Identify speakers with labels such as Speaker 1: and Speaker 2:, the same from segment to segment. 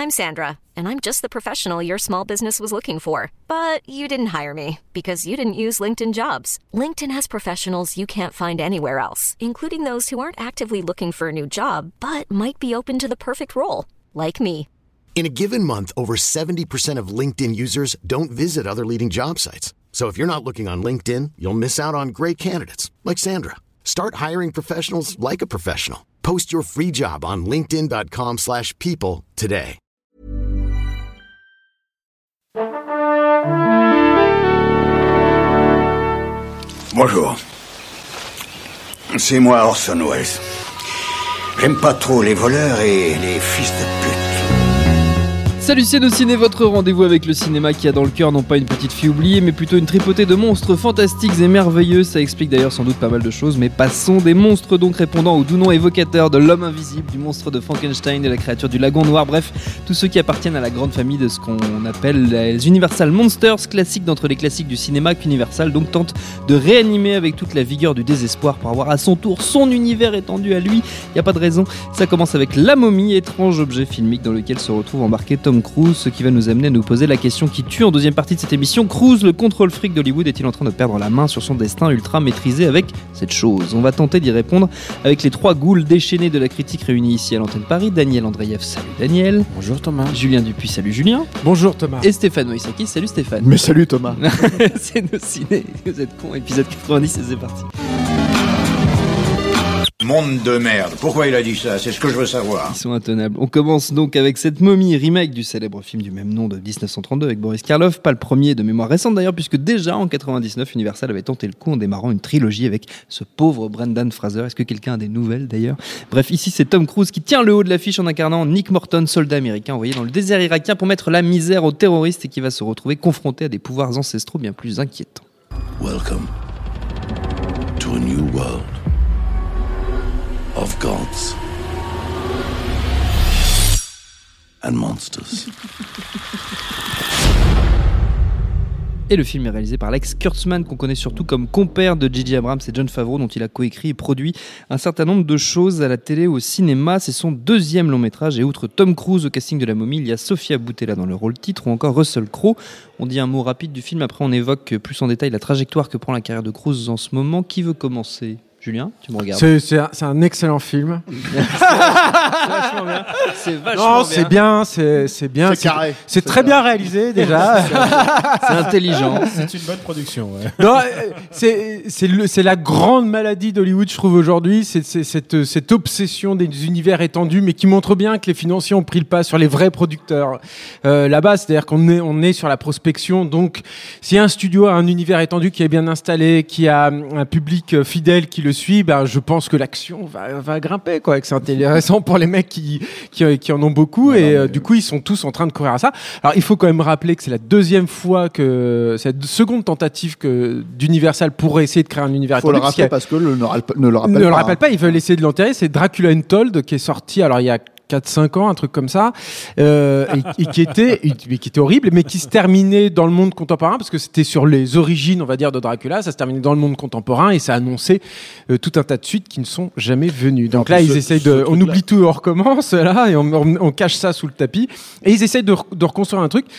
Speaker 1: I'm Sandra, and I'm just the professional your small business was looking for. But you didn't hire me because you didn't use LinkedIn Jobs. LinkedIn has professionals you can't find anywhere else, including those who aren't actively looking for a new job, but might be open to the perfect role, like me.
Speaker 2: In a given month, over 70% of LinkedIn users don't visit other leading job sites. So if you're not looking on LinkedIn, you'll miss out on great candidates like Sandra. Start hiring professionals like a professional. Post your free job on linkedin.com/people today.
Speaker 3: Bonjour. C'est moi Orson Welles. J'aime pas trop les voleurs et les fils de pute.
Speaker 4: Salut c'est Ciné, votre rendez-vous avec le cinéma qui a dans le cœur non pas une petite fille oubliée mais plutôt une tripotée de monstres fantastiques et merveilleux. Ça explique d'ailleurs sans doute pas mal de choses, mais passons. Des monstres donc répondant au doux nom évocateur de l'homme invisible, du monstre de Frankenstein, de la créature du lagon noir, bref, tous ceux qui appartiennent à la grande famille de ce qu'on appelle les Universal Monsters, classiques d'entre les classiques du cinéma qu'Universal donc tente de réanimer avec toute la vigueur du désespoir pour avoir à son tour son univers étendu à lui. Y a pas de raison, ça commence avec La Momie, étrange objet filmique dans lequel se retrouve embarqué Tom Cruise, ce qui va nous amener à nous poser la question qui tue en deuxième partie de cette émission. Cruise, le contrôle fric d'Hollywood, est-il en train de perdre la main sur son destin ultra maîtrisé avec cette chose? On va tenter d'y répondre avec les trois ghouls déchaînés de la critique réunis ici à l'antenne Paris. Daniel Andreev, salut Daniel.
Speaker 5: Bonjour Thomas.
Speaker 4: Julien Dupuis, salut Julien.
Speaker 5: Bonjour Thomas.
Speaker 4: Et Stéphane Moïsaki, salut Stéphane.
Speaker 5: Mais salut Thomas.
Speaker 4: C'est nos ciné, vous êtes cons, épisode 90 et c'est parti.
Speaker 3: Monde de merde. Pourquoi il a dit ça? C'est ce que je veux savoir.
Speaker 4: Ils sont intenables. On commence donc avec cette Momie, remake du célèbre film du même nom de 1932 avec Boris Karloff. Pas le premier de mémoire récente d'ailleurs, puisque déjà en 99, Universal avait tenté le coup en démarrant une trilogie avec ce pauvre Brendan Fraser. Est-ce que quelqu'un a des nouvelles d'ailleurs? Bref, ici c'est Tom Cruise qui tient le haut de l'affiche en incarnant Nick Morton, soldat américain envoyé dans le désert irakien pour mettre la misère aux terroristes et qui va se retrouver confronté à des pouvoirs ancestraux bien plus inquiétants.
Speaker 6: Welcome to a new world of gods and monsters.
Speaker 4: Et le film est réalisé par Alex Kurtzman, qu'on connaît surtout comme compère de J.J. Abrams et Jon Favreau, dont il a coécrit et produit un certain nombre de choses à la télé ou au cinéma. C'est son deuxième long métrage, et outre Tom Cruise au casting de La Momie, il y a Sofia Boutella dans le rôle titre, ou encore Russell Crowe. On dit un mot rapide du film, après on évoque plus en détail la trajectoire que prend la carrière de Cruise en ce moment. Qui veut commencer? Julien, tu me regardes.
Speaker 5: C'est un excellent film.
Speaker 4: C'est vachement bien.
Speaker 5: C'est bien. C'est bien.
Speaker 7: C'est carré.
Speaker 5: C'est très bien réalisé déjà.
Speaker 4: C'est intelligent.
Speaker 7: C'est une bonne production. Ouais.
Speaker 5: Non, c'est la grande maladie d'Hollywood, je trouve aujourd'hui. C'est cette obsession des univers étendus, mais qui montre bien que les financiers ont pris le pas sur les vrais producteurs là-bas. C'est-à-dire qu'on est sur la prospection. Donc, si un studio a un univers étendu qui est bien installé, qui a un public fidèle qui le suit, ben, je pense que l'action va grimper, quoi, et que c'est intéressant pour les mecs qui en ont beaucoup, du coup ils sont tous en train de courir à ça. Alors il faut quand même rappeler que c'est la deuxième fois que c'est la seconde tentative d'Universal pourrait essayer de créer un univers étendu.
Speaker 7: Faut le rappeler parce que ne le rappelle pas.
Speaker 5: Ils veulent essayer de l'enterrer. C'est Dracula Untold qui est sorti, alors il y a 4-5 ans, un truc comme ça, et qui était horrible, mais qui se terminait dans le monde contemporain, parce que c'était sur les origines, on va dire, de Dracula. Ça se terminait dans le monde contemporain, et ça annonçait tout un tas de suites qui ne sont jamais venues. Donc là, ils essayent on oublie tout et on recommence, là, et on cache ça sous le tapis, et ils essayent de reconstruire un truc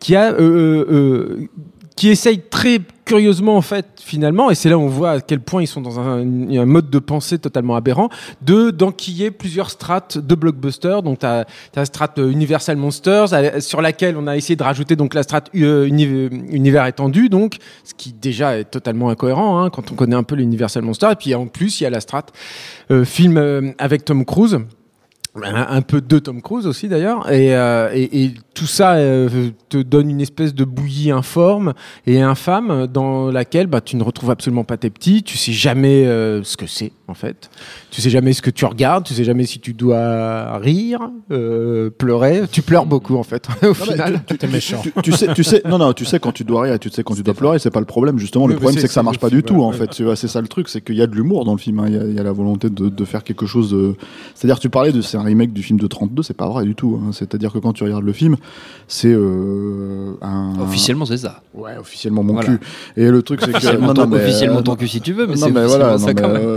Speaker 5: qui essaye très curieusement, en fait, finalement, et c'est là où on voit à quel point ils sont dans un mode de pensée totalement aberrant, d'enquiller plusieurs strates de blockbusters. Donc, t'as la strate Universal Monsters, sur laquelle on a essayé de rajouter donc la strate univers étendu, donc, ce qui déjà est totalement incohérent, hein, quand on connaît un peu l'Universal Monsters. Et puis, en plus, il y a la strate film avec Tom Cruise. Un peu de Tom Cruise aussi d'ailleurs, et tout ça te donne une espèce de bouillie informe et infâme dans laquelle tu ne retrouves absolument pas tes petits, tu sais jamais ce que c'est en fait, tu sais jamais ce que tu regardes, tu sais jamais si tu dois rire, pleurer, tu pleures beaucoup en fait au final.
Speaker 7: Tu es méchant. Tu sais quand tu dois rire, tu sais quand tu dois pleurer, c'est pas le problème justement. Le problème c'est que ça marche pas du tout en fait. C'est ça le truc, c'est qu'il y a de l'humour dans le film, hein. Il y a la volonté de faire quelque chose de... C'est-à-dire tu parlais de c'est un remake du film de 32, c'est pas vrai du tout, hein. C'est-à-dire que quand tu regardes le film, c'est
Speaker 4: officiellement c'est ça.
Speaker 7: Ouais, officiellement mon cul. Et le truc c'est que
Speaker 4: officiellement ton cul si tu veux, mais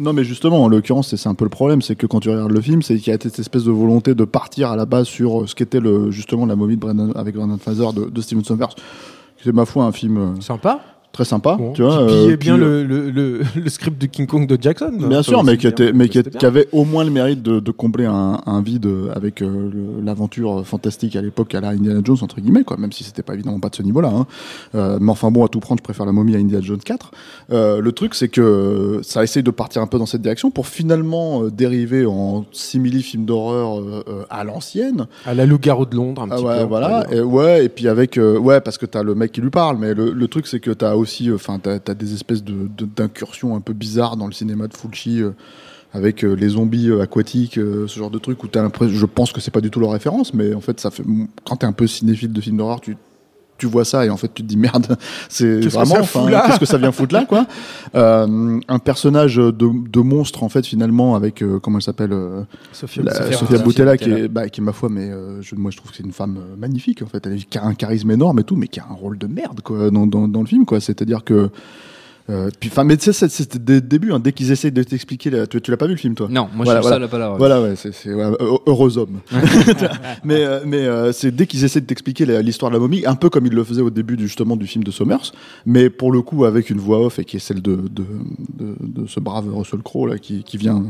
Speaker 7: Non, mais justement, en l'occurrence, c'est un peu le problème, c'est que quand tu regardes le film, c'est qu'il y a cette espèce de volonté de partir à la base sur ce qu'était justement la momie avec Brendan Fraser de Steven Sommers. C'est ma foi un film
Speaker 5: Sympa.
Speaker 7: Très sympa,
Speaker 5: bon,
Speaker 7: tu vois.
Speaker 5: Qui pillait bien le script de King Kong de Jackson.
Speaker 7: Bien sûr, mais qui avait au moins le mérite de combler un vide avec l'aventure fantastique à l'époque à la Indiana Jones entre guillemets, quoi. Même si c'était pas évidemment pas de ce niveau-là. Hein. Mais enfin bon, à tout prendre, je préfère la momie à Indiana Jones 4. Le truc, c'est que ça essaye de partir un peu dans cette direction pour finalement dériver en simili-film d'horreur à l'ancienne.
Speaker 5: À la Loup-garou de Londres, un petit peu.
Speaker 7: Voilà. Et puis avec parce que t'as le mec qui lui parle, mais le truc, c'est que t'as aussi, t'as des espèces d'incursions un peu bizarres dans le cinéma de Fulci avec les zombies aquatiques, ce genre de truc où t'as l'impression, je pense que c'est pas du tout leur référence, mais en fait quand t'es un peu cinéphile de films d'horreur, tu vois ça et en fait tu te dis merde, c'est vraiment, qu'est-ce que ça vient foutre là, quoi. Un personnage de monstre en fait finalement avec comment elle s'appelle, Sofia Boutella qui est ma foi, mais moi je trouve que c'est une femme magnifique en fait, elle a un charisme énorme et tout, mais qui a un rôle de merde quoi dans le film, quoi. C'est-à-dire que mais tu sais, c'était dès le début, hein, dès qu'ils essayent de t'expliquer, tu l'as pas vu le film, toi?
Speaker 4: Non, moi je suis ça, là, pas là.
Speaker 7: Voilà, ouais, c'est heureux homme. mais c'est dès qu'ils essaient de t'expliquer l'histoire de la momie, un peu comme ils le faisaient au début justement du film de Sommers, mais pour le coup avec une voix off et qui est celle de ce brave Russell Crowe là qui vient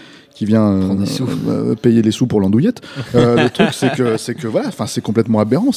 Speaker 7: payer les sous pour l'andouillette. Le truc, c'est que voilà, enfin, c'est complètement aberrant.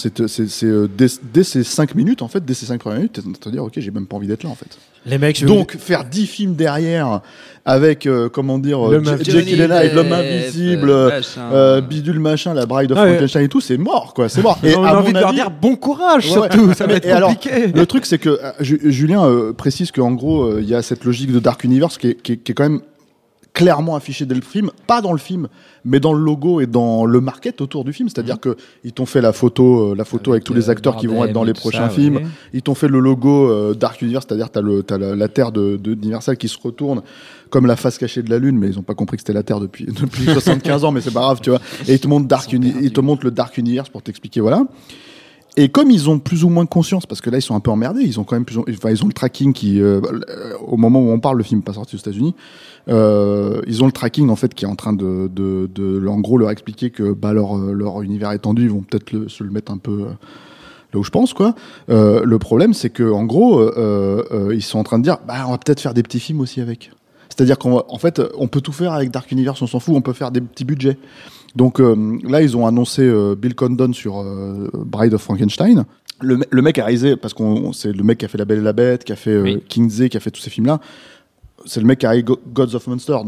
Speaker 7: Dès ces 5 minutes, en fait, dès ces 5 premières minutes, t'es à dire, ok, j'ai même pas envie d'être là, en fait.
Speaker 5: Les mecs,
Speaker 7: donc, faire 10 films derrière, avec, Jake Gyllenhaal, L'homme invisible, Bidule machin, la Bride of Frankenstein et tout, c'est mort, quoi, c'est mort.
Speaker 5: Et on a envie de leur dire bon courage, surtout, ça va être compliqué. Alors,
Speaker 7: le truc, c'est que, Julien précise qu'en gros, il y a cette logique de Dark Universe qui est quand même clairement affiché dès le film, pas dans le film, mais dans le logo et dans le market autour du film. C'est-à-dire que ils t'ont fait la photo avec tous les acteurs qui vont être dans les prochains films. Ouais. Ils t'ont fait le logo Dark Universe, c'est-à-dire t'as la Terre d'Universal qui se retourne comme la face cachée de la Lune, mais ils ont pas compris que c'était la Terre depuis 75 ans, mais c'est pas grave, tu vois. Et ils te montrent le Dark Universe pour t'expliquer, voilà. Et comme ils ont plus ou moins conscience, parce que là ils sont un peu emmerdés, ils ont quand même ils ont le tracking qui, au moment où on parle, le film n'est pas sorti aux États-Unis, ils ont le tracking en fait qui est en train de en gros leur expliquer que leur univers étendu, ils vont peut-être se le mettre un peu là où je pense, quoi. Le problème, c'est que en gros, ils sont en train de dire, on va peut-être faire des petits films aussi avec. C'est-à-dire qu'en fait, on peut tout faire avec Dark Universe, on s'en fout, on peut faire des petits budgets. Donc là, ils ont annoncé Bill Condon sur Bride of Frankenstein. Le mec a réalisé, parce que c'est le mec qui a fait La Belle et la Bête, qui a fait Kingsley, qui a fait tous ces films-là. C'est le mec qui a réalisé Gods and Monsters,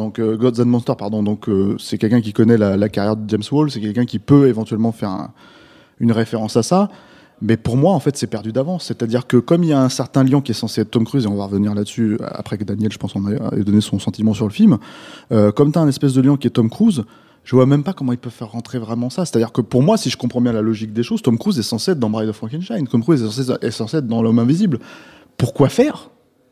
Speaker 7: donc c'est quelqu'un qui connaît la carrière de James Whale, c'est quelqu'un qui peut éventuellement faire une référence à ça. Mais pour moi, en fait, c'est perdu d'avance. C'est-à-dire que comme il y a un certain lion qui est censé être Tom Cruise, et on va revenir là-dessus après que Daniel, je pense, en ait donné son sentiment sur le film, comme tu as un espèce de lion qui est Tom Cruise, je vois même pas comment ils peuvent faire rentrer vraiment ça. C'est-à-dire que pour moi, si je comprends bien la logique des choses, Tom Cruise est censé être dans Bride of Frankenstein, Tom Cruise est censé être dans L'homme invisible. Pourquoi faire ?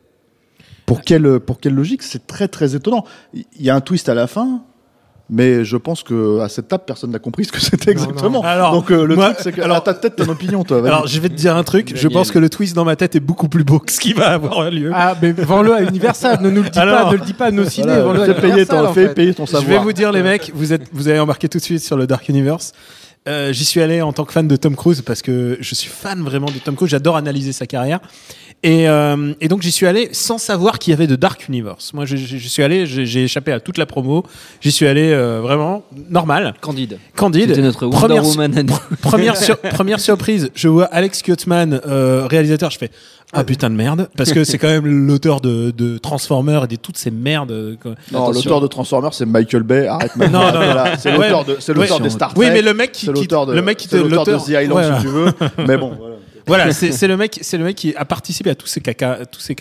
Speaker 7: Pour quelle logique ? C'est très très étonnant. Il y a un twist à la fin, mais je pense que à cette table, personne n'a compris ce que c'était exactement.
Speaker 5: Non. Alors,
Speaker 7: donc le truc, c'est que ta tête, ton opinion, toi. Vas-y.
Speaker 5: Alors, je vais te dire un truc. Je pense que le twist dans ma tête est beaucoup plus beau que ce qui va avoir lieu. Ah, mais vends-le à Universal. Ne nous le dis pas. Ne le dis pas à nos ciné.
Speaker 7: Fais payer ton savoir.
Speaker 5: Je vais vous dire, les mecs, vous avez embarqué tout de suite sur le Dark Universe. J'y suis allé en tant que fan de Tom Cruise parce que je suis fan vraiment de Tom Cruise. J'adore analyser sa carrière. Et donc j'y suis allé sans savoir qu'il y avait de Dark Universe. Moi, je suis allé, j'ai échappé à toute la promo. J'y suis allé vraiment normal.
Speaker 4: Candide.
Speaker 5: C'était
Speaker 4: notre Wonder Woman.
Speaker 5: Première surprise, je vois Alex Kurtzman, réalisateur. Je fais putain de merde, parce que c'est quand même l'auteur de Transformers et de toutes ces merdes.
Speaker 7: Non, l'auteur de Transformers, c'est Michael Bay. Arrête maintenant. Non. C'est l'auteur de Star Trek.
Speaker 5: Oui, mais le mec qui
Speaker 7: l'auteur de The Island, si tu veux. Mais bon.
Speaker 5: Voilà, c'est le mec qui a participé à tous ces cacas.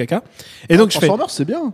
Speaker 5: Et donc
Speaker 7: Transformers, c'est bien.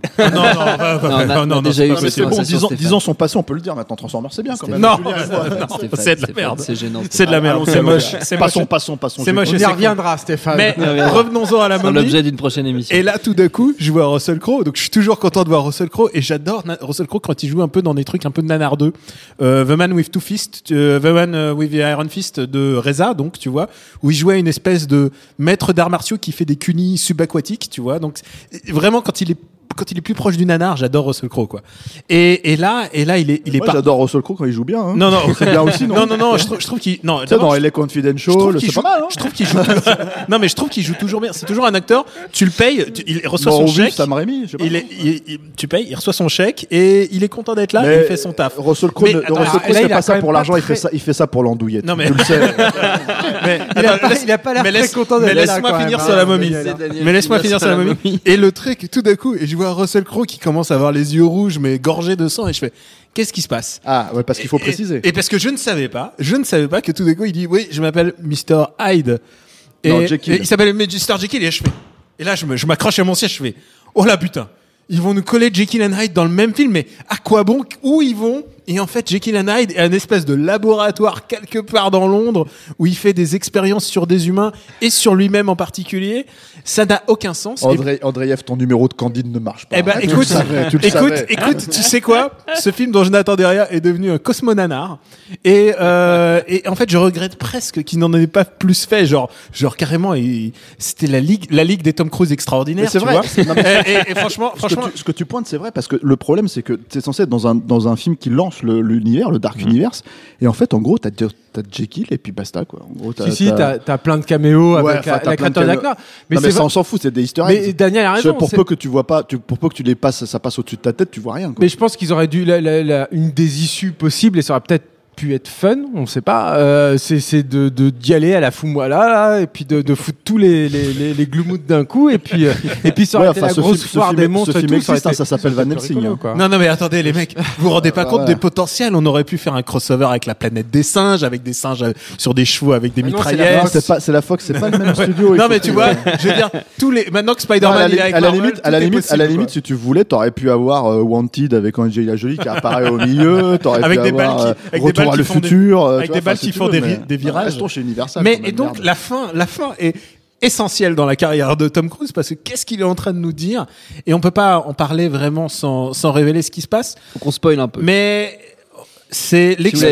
Speaker 5: Non,
Speaker 4: déjà eu.
Speaker 7: Mais c'est bon, 10 ans sont passés, on peut le dire maintenant. Transformers, c'est bien quand même.
Speaker 5: Non, c'est de la merde.
Speaker 4: C'est gênant.
Speaker 5: C'est de la merde. C'est moche.
Speaker 7: Passons.
Speaker 5: C'est moche.
Speaker 7: On
Speaker 5: y reviendra, Stéphane. Mais revenons-en à la momie.
Speaker 4: C'est l'objet d'une prochaine émission.
Speaker 5: Et là, tout d'un coup, je vois Russell Crowe. Donc, je suis toujours content de voir Russell Crowe. Et j'adore Russell Crowe quand il joue un peu dans des trucs un peu de nanardeux. The Man with Two Fists, The Man with the Iron Fist de Reza, donc, tu vois, où il jouait une espèce de maître d'arts martiaux qui fait des cunis subaquatiques, tu vois. Donc, vraiment, quand il est
Speaker 8: quand il est plus proche du nanar, j'adore Russell Crowe, quoi. Et là, il est
Speaker 7: Moi, j'adore Russell Crowe quand il joue bien. Hein.
Speaker 8: Non,
Speaker 7: c'est bien aussi, non.
Speaker 8: Non, je trouve qu'il, non.
Speaker 7: Tu sais, dans LA Confidential, c'est pas mal, hein.
Speaker 8: Je trouve qu'il joue. Non, mais je trouve qu'il joue toujours bien. C'est toujours un acteur. Tu le payes, il reçoit son chèque.
Speaker 7: Sam Raimi, je sais pas.
Speaker 8: Tu payes, il reçoit son chèque et il est content d'être là. Et il fait son taf.
Speaker 7: Russell Crowe, c'est pas ça pour l'argent. Il fait ça pour l'andouillette.
Speaker 8: Non, mais
Speaker 7: tu le sais.
Speaker 8: Mais
Speaker 5: il a pas l'air très content d'être là.
Speaker 8: Mais laisse-moi finir sur la momie. Mais laisse-moi finir sur la momie. Et le truc, tout d'un coup, et je vois Russell Crowe qui commence à avoir les yeux rouges, mais gorgés de sang, et je fais, qu'est-ce qui se passe?
Speaker 7: Ah, ouais, parce qu'il faut préciser.
Speaker 8: Et parce que je ne savais pas que tout d'un coup, il dit, oui, je m'appelle Mr. Hyde.
Speaker 7: Non, Jekyll.
Speaker 8: Et il s'appelle Mr. Jekyll, et je fais, et là, je m'accroche à mon siège, je fais, oh là, putain. Ils vont nous coller Jekyll and Hyde dans le même film, mais à quoi bon? Où ils vont? Et en fait, Jekyll and Hyde est un espèce de laboratoire quelque part dans Londres où il fait des expériences sur des humains et sur lui-même en particulier. Ça n'a aucun sens.
Speaker 7: Andreev, ton numéro de Candide ne marche pas.
Speaker 8: Eh ben, écoute, tu sais quoi? Ce film dont je n'attendais rien est devenu un cosmonanar. Et en fait, je regrette presque qu'il n'en ait pas plus fait. Genre carrément, c'était la ligue des Tom Cruise extraordinaires.
Speaker 7: C'est vrai.
Speaker 8: Et franchement,
Speaker 7: ce que tu pointes, c'est vrai parce que le problème, c'est que c'est censé être dans un film qui lance l'univers, le Dark Universe, et en fait, en gros, t'as Jekyll et puis basta, quoi. En gros,
Speaker 5: t'as plein de caméos avec la créature d'acteur.
Speaker 7: Mais ça, on s'en fout, c'est des easter eggs.
Speaker 5: Mais Daniel a raison.
Speaker 7: Pour peu que tu vois pas, pour peu que tu les passes, ça passe au-dessus de ta tête, tu vois rien, quoi.
Speaker 5: Mais je pense qu'ils auraient dû une des issues possibles, et ça aurait peut-être pu être fun, on sait pas, c'est d'y aller à la foumoila là, et puis de foutre tous les gloumouts d'un coup, et puis ça aurait été la grosse foire des monstres et tout.
Speaker 7: Ça s'appelle Van Helsing.
Speaker 8: Non mais attendez les mecs, vous vous rendez pas compte des potentiels. On aurait pu faire un crossover avec la planète des singes, avec des singes sur des chevaux avec des mitraillettes.
Speaker 7: C'est la Fox, c'est pas le même studio.
Speaker 8: Non mais tu vois, je veux dire, maintenant que Spider-Man il est avec Marvel,
Speaker 7: à la limite, si tu voulais, t'aurais pu avoir Wanted avec Angelina Jolie qui apparaît au milieu, t'aurais pu avoir Retour à le futur,
Speaker 8: avec des balles qui font des virages.
Speaker 7: Restons chez Universal.
Speaker 8: Mais et donc la fin est essentielle dans la carrière de Tom Cruise, parce que qu'est-ce qu'il est en train de nous dire, et on peut pas en parler vraiment sans révéler ce qui se passe.
Speaker 4: Faut qu'on spoil un peu.
Speaker 8: Mais c'est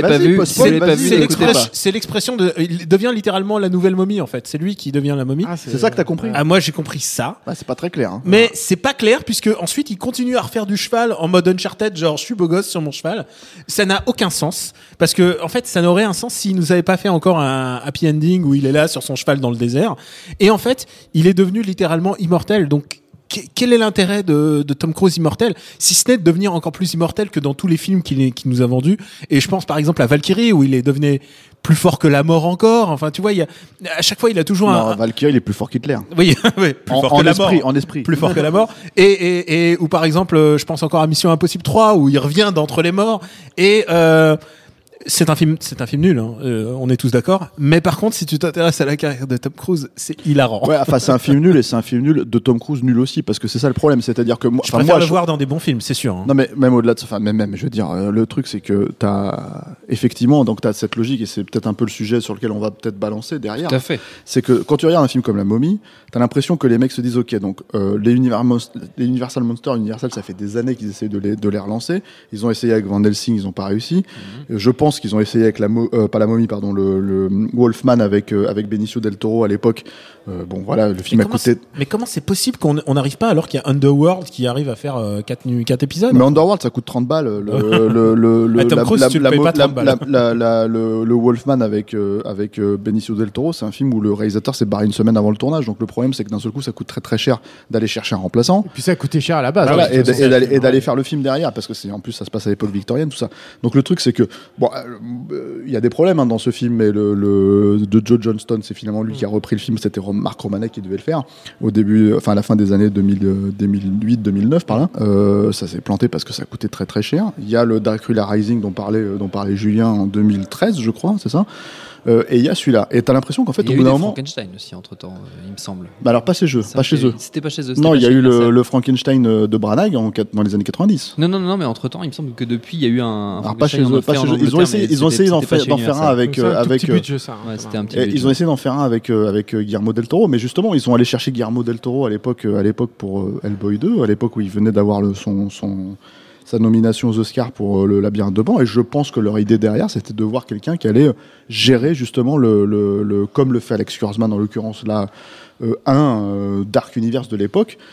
Speaker 8: l'expression de, il devient littéralement la nouvelle momie, en fait. C'est lui qui devient la momie.
Speaker 7: C'est ça que t'as compris?
Speaker 8: Ah, moi, j'ai compris ça.
Speaker 7: C'est pas très clair, hein.
Speaker 8: Mais c'est pas clair, puisque ensuite, il continue à refaire du cheval en mode Uncharted, genre, je suis beau gosse sur mon cheval. Ça n'a aucun sens. Parce que, en fait, ça n'aurait un sens s'il nous avait pas fait encore un happy ending où il est là sur son cheval dans le désert. Et en fait, il est devenu littéralement immortel. Donc, quel est l'intérêt de Tom Cruise immortel, si ce n'est de devenir encore plus immortel que dans tous les films qu'il nous a vendus? Et je pense par exemple à Valkyrie, où il est devenu plus fort que la mort encore. Enfin, tu vois, à chaque fois, il a toujours
Speaker 7: Valkyrie, il est plus fort qu'Hitler.
Speaker 8: Oui, plus fort que la mort.
Speaker 7: En esprit.
Speaker 8: Plus fort que la mort. Et ou par exemple, je pense encore à Mission Impossible 3, où il revient d'entre les morts. Et c'est un film nul, hein. On est tous d'accord. Mais par contre, si tu t'intéresses à la carrière de Tom Cruise, c'est hilarant.
Speaker 7: Ouais, enfin, c'est un film nul, et c'est un film nul de Tom Cruise nul aussi, parce que c'est ça le problème. C'est-à-dire que
Speaker 8: je préfère le voir dans des bons films, c'est sûr. Hein.
Speaker 7: Non, mais même au-delà de ça, enfin, même, je veux dire, le truc, c'est que effectivement, donc t'as cette logique, et c'est peut-être un peu le sujet sur lequel on va peut-être balancer derrière.
Speaker 4: Tout à fait.
Speaker 7: C'est que quand tu regardes un film comme La Momie, t'as l'impression que les mecs se disent, ok, donc, les Universal Monsters, Universal, ça fait des années qu'ils essayent de les relancer. Ils ont essayé avec Van Helsing, ils ont pas réussi. Je pense qu'ils ont essayé avec pas la momie, pardon, le Wolfman avec Benicio del Toro à l'époque. Bon, voilà, le film a coûté.
Speaker 8: Mais comment c'est possible qu'on n'arrive pas, alors qu'il y a Underworld qui arrive à faire 4 épisodes?
Speaker 7: Mais Underworld, ça coûte 30 balles. Le Wolfman avec Benicio del Toro, c'est un film où le réalisateur s'est barré une semaine avant le tournage. Donc le problème, c'est que d'un seul coup, ça coûte très très cher d'aller chercher un remplaçant.
Speaker 5: Et puis ça a coûté cher à la base.
Speaker 7: Voilà, et d'aller faire le film derrière, parce que en plus ça se passe à l'époque victorienne, tout ça. Donc le truc, c'est que bon, il y a des problèmes dans ce film, mais de Joe Johnston, c'est finalement lui qui a repris le film. C'était Marc Romanek qui devait le faire au début, enfin à la fin des années 2008-2009 par là. Ça s'est planté parce que ça coûtait très très cher. Il y a le Dracula Rising dont parlait Julien en 2013, je crois, c'est ça. Et il y a celui-là. Et t'as l'impression qu'en fait, au bout d'un moment.
Speaker 4: Il y a eu Frankenstein aussi, entre-temps, il me semble.
Speaker 7: Bah alors, pas chez eux.
Speaker 4: C'était pas chez eux.
Speaker 7: Non, il y a eu le Frankenstein de Branagh dans les années 90.
Speaker 4: Non, mais entre-temps, il me semble que depuis, il y a eu un.
Speaker 7: Alors, pas chez eux. Ils ont essayé d'en faire un avec. Ils ont essayé d'en faire un avec Guillermo del Toro, mais justement, ils sont allés chercher Guillermo del Toro à l'époque pour Hellboy 2, à l'époque où il venait d'avoir sa nomination aux Oscars pour le Labyrinthe de Pan, et je pense que leur idée derrière, c'était de voir quelqu'un qui allait gérer justement comme le fait Alex Kurzman en l'occurrence là, Dark Universe de l'époque,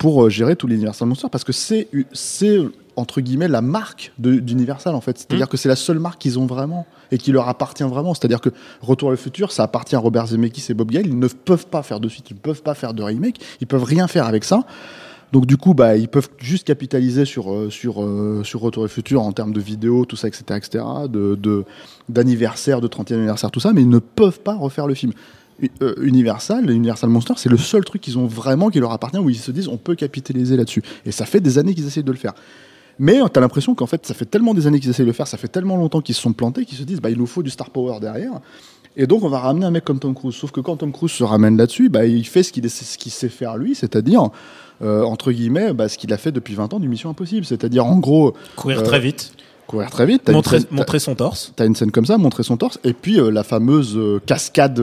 Speaker 7: pour gérer tout l'Universal Monsters, parce que c'est entre guillemets la marque d'Universal en fait, c'est-à-dire que c'est la seule marque qu'ils ont vraiment et qui leur appartient vraiment, c'est-à-dire que Retour vers le futur, ça appartient à Robert Zemeckis et Bob Gale, ils ne peuvent pas faire de suite, ils ne peuvent pas faire de remake, ils peuvent rien faire avec ça. Donc du coup, ils peuvent juste capitaliser sur Retour vers le futur en termes de vidéos, tout ça, etc., d'anniversaire, de 30e anniversaire, tout ça, mais ils ne peuvent pas refaire le film. Universal Monsters, c'est le seul truc qu'ils ont vraiment qui leur appartient, où ils se disent on peut capitaliser là-dessus. Et ça fait des années qu'ils essayent de le faire. Mais t'as l'impression qu'en fait, ça fait tellement des années qu'ils essayent de le faire, ça fait tellement longtemps qu'ils se sont plantés, qu'ils se disent il nous faut du star power derrière. Et donc on va ramener un mec comme Tom Cruise. Sauf que quand Tom Cruise se ramène là-dessus, il fait ce qu'il sait faire lui, c'est-à-dire entre guillemets ce qu'il a fait depuis 20 ans du Mission Impossible, c'est-à-dire en gros
Speaker 8: courir très vite,
Speaker 7: montrer
Speaker 8: son torse.
Speaker 7: T'as une scène comme ça, montrer son torse, et puis la fameuse cascade,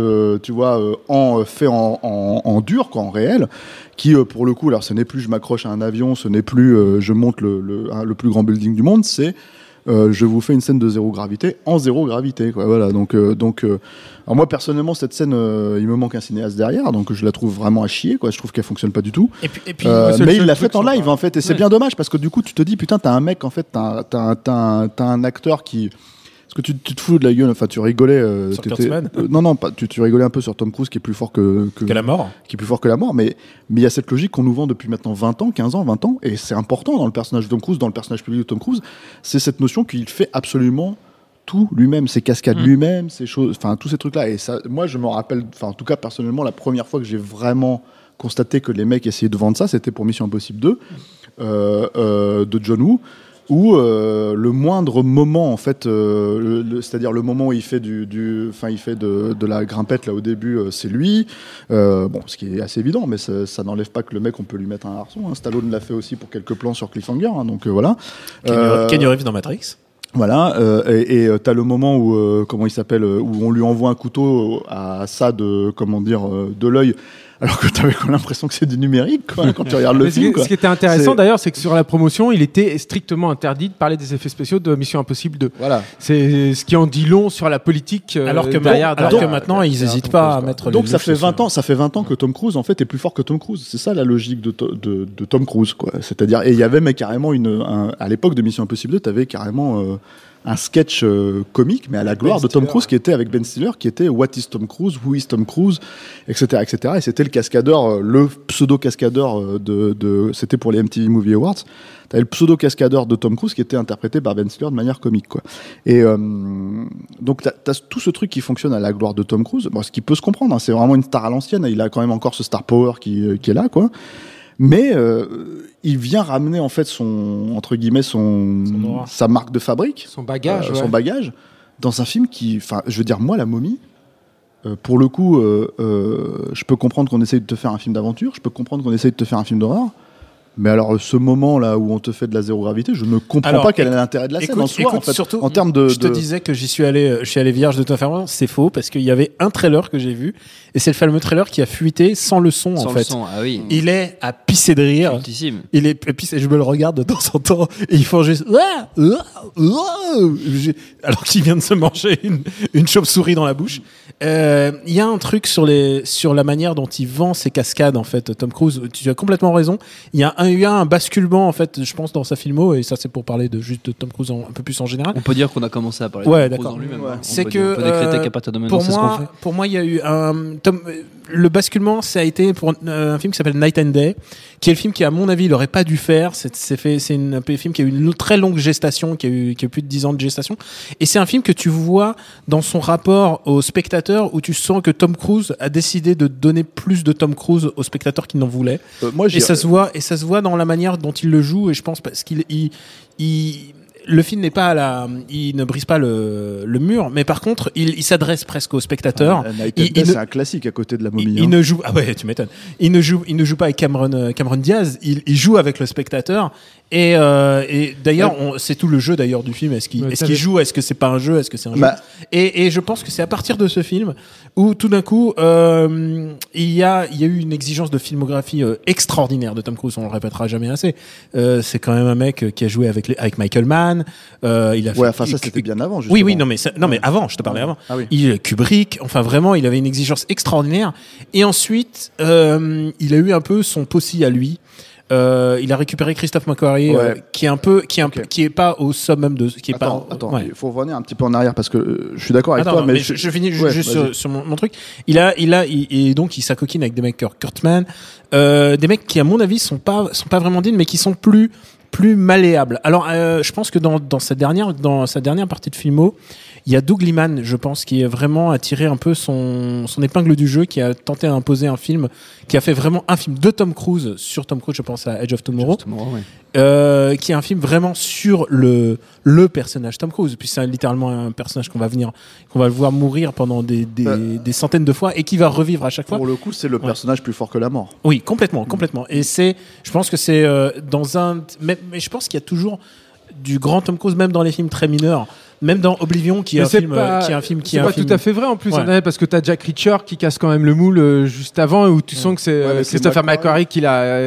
Speaker 7: fait en dur, quoi, en réel, qui pour le coup, alors ce n'est plus je m'accroche à un avion, ce n'est plus je monte le plus grand building du monde, c'est je vous fais une scène de zéro gravité en zéro gravité, quoi. Voilà. Donc, alors moi personnellement cette scène, il me manque un cinéaste derrière, donc je la trouve vraiment à chier, quoi. Je trouve qu'elle fonctionne pas du tout.
Speaker 8: Et puis,
Speaker 7: mais il l'a fait en live en fait, et c'est bien dommage parce que du coup tu te dis putain, t'as un mec en fait, t'as un acteur qui. Parce que tu te fous de la gueule, enfin tu rigolais.
Speaker 8: Sur Kurtzman.
Speaker 7: Non, pas, tu rigolais un peu sur Tom Cruise qui est plus fort que
Speaker 8: la mort.
Speaker 7: Qui est plus fort que la mort, mais il y a cette logique qu'on nous vend depuis maintenant 20 ans, 15 ans, 20 ans, et c'est important dans le personnage de Tom Cruise, dans le personnage public de Tom Cruise, c'est cette notion qu'il fait absolument tout lui-même, ses cascades lui-même, ses choses, enfin tous ces trucs-là. Et ça, moi je me rappelle, enfin en tout cas personnellement, la première fois que j'ai vraiment constaté que les mecs essayaient de vendre ça, c'était pour Mission Impossible 2 de John Woo. Où le moindre moment en fait, c'est-à-dire le moment où il fait il fait de la grimpette là au début, c'est lui. Ce qui est assez évident, mais ça n'enlève pas que le mec on peut lui mettre un harçon. Hein. Stallone l'a fait aussi pour quelques plans sur Cliffhanger, hein, donc voilà.
Speaker 8: Keanu Reeves dans Matrix.
Speaker 7: Voilà, et t'as le moment où comment il s'appelle, où on lui envoie un couteau à ça de l'œil. Alors que t'avais l'impression que c'est du numérique, quoi, quand tu regardes le film. Quoi.
Speaker 5: Ce qui était intéressant d'ailleurs, c'est que sur la promotion, il était strictement interdit de parler des effets spéciaux de Mission Impossible 2.
Speaker 7: Voilà.
Speaker 5: C'est ce qui en dit long sur la politique.
Speaker 8: Alors que maintenant, ils n'hésitent pas à mettre.
Speaker 7: Donc ça fait 20 ans que Tom Cruise en fait est plus fort que Tom Cruise. C'est ça la logique de Tom Cruise, quoi. C'est-à-dire, et il y avait carrément à l'époque de Mission Impossible 2, t'avais carrément un sketch comique, mais à la gloire de Tom Cruise, qui était avec Ben Stiller, qui était What is Tom Cruise, Who is Tom Cruise, etc., etc. Et c'était le cascadeur, le pseudo-cascadeur c'était pour les MTV Movie Awards. T'avais le pseudo-cascadeur de Tom Cruise qui était interprété par Ben Stiller de manière comique, quoi. Et donc t'as tout ce truc qui fonctionne à la gloire de Tom Cruise. Bon, ce qui peut se comprendre, hein, c'est vraiment une star à l'ancienne. Il a quand même encore ce star power qui est là, quoi. Mais il vient ramener en fait sa marque de fabrique,
Speaker 5: son bagage,
Speaker 7: son bagage dans un film qui, enfin, je veux dire, moi, La Momie, pour le coup, je peux comprendre qu'on essaye de te faire un film d'aventure, je peux comprendre qu'on essaye de te faire un film d'horreur. Mais alors, ce moment-là où on te fait de la zéro gravité, je ne comprends pas quel est l'intérêt de la scène en soi, en fait.
Speaker 8: Surtout,
Speaker 7: en termes de.
Speaker 8: Je te disais que je suis allé vierge de toute façon, c'est faux, parce qu'il y avait un trailer que j'ai vu, et c'est le fameux trailer qui a fuité sans le son, en fait.
Speaker 4: Sans le son, ah oui.
Speaker 8: Il est à pisser de rire.
Speaker 4: Cultissime.
Speaker 8: Il est pissé, je me le regarde de temps en temps, et ils font juste, alors qu'il vient de se manger une chauve-souris dans la bouche. Il y a un truc sur la manière dont il vend ses cascades, en fait, Tom Cruise. Tu as complètement raison. Il y a un basculement, en fait, je pense, dans sa filmo, et ça c'est pour parler de Tom Cruise un peu plus en général.
Speaker 4: On peut dire qu'on a commencé à parler de Tom Cruise en lui-même. Ouais.
Speaker 8: C'est
Speaker 4: on peut décréter qu'à partir de maintenant, c'est ce qu'on fait.
Speaker 8: Pour moi, il y a eu le basculement, ça a été pour un film qui s'appelle Night and Day, qui est le film qui, à mon avis, il aurait pas dû faire. C'est un film qui a eu une très longue gestation, qui a eu plus de 10 ans de gestation. Et c'est un film que tu vois dans son rapport au spectateur, où tu sens que Tom Cruise a décidé de donner plus de Tom Cruise au spectateur qui n'en voulait. Ça se voit dans la manière dont il le joue, et je pense parce qu'il le film n'est pas il ne brise pas le mur, mais par contre, il s'adresse presque au spectateur.
Speaker 7: C'est un classique à côté de La Momie.
Speaker 8: Il ne joue, ah ouais, tu m'étonnes. Il ne joue pas avec Cameron Diaz. Il joue avec le spectateur. Et d'ailleurs, c'est tout le jeu d'ailleurs du film. Est-ce qu'il joue? Est-ce que c'est pas un jeu? Est-ce que c'est un jeu? Et je pense que c'est à partir de ce film où tout d'un coup, il y a eu une exigence de filmographie extraordinaire de Tom Cruise. On le répétera jamais assez. C'est quand même un mec qui a joué avec Michael Mann.
Speaker 7: Ça c'était bien avant. Justement.
Speaker 8: Oui, mais avant. Je te parlais avant.
Speaker 7: Ah oui.
Speaker 8: Kubrick. Enfin, vraiment, il avait une exigence extraordinaire. Et ensuite, il a eu un peu son possi à lui. Il a récupéré Christophe McQuarrie, qui est pas au summum de, qui est
Speaker 7: attends, il faut revenir un petit peu en arrière parce que je suis d'accord avec toi, mais
Speaker 8: je finis juste sur mon truc. Et donc il s'acoquine avec des mecs Kurtzman, des mecs qui à mon avis sont pas vraiment dignes, mais qui sont plus malléables. Alors je pense que dans sa dernière partie de filmo, il y a Doug Liman, je pense, qui est vraiment à tirer un peu son épingle du jeu, qui a tenté d'imposer un film, qui a fait vraiment un film de Tom Cruise sur Tom Cruise, je pense à Edge of Tomorrow, qui est un film vraiment sur le personnage Tom Cruise, puis c'est littéralement un personnage qu'on va le voir mourir pendant des centaines de fois et qui va revivre à chaque fois.
Speaker 7: Pour le coup, c'est le personnage plus fort que la mort.
Speaker 8: Oui, complètement. Et je pense que c'est mais je pense qu'il y a toujours du grand Tom Cruise, même dans les films très mineurs. Même dans Oblivion, qui est un film
Speaker 5: c'est pas tout à fait vrai en plus, parce que t'as Jack Reacher qui casse quand même le moule juste avant, où tu sens que c'est Christopher McQuarrie qui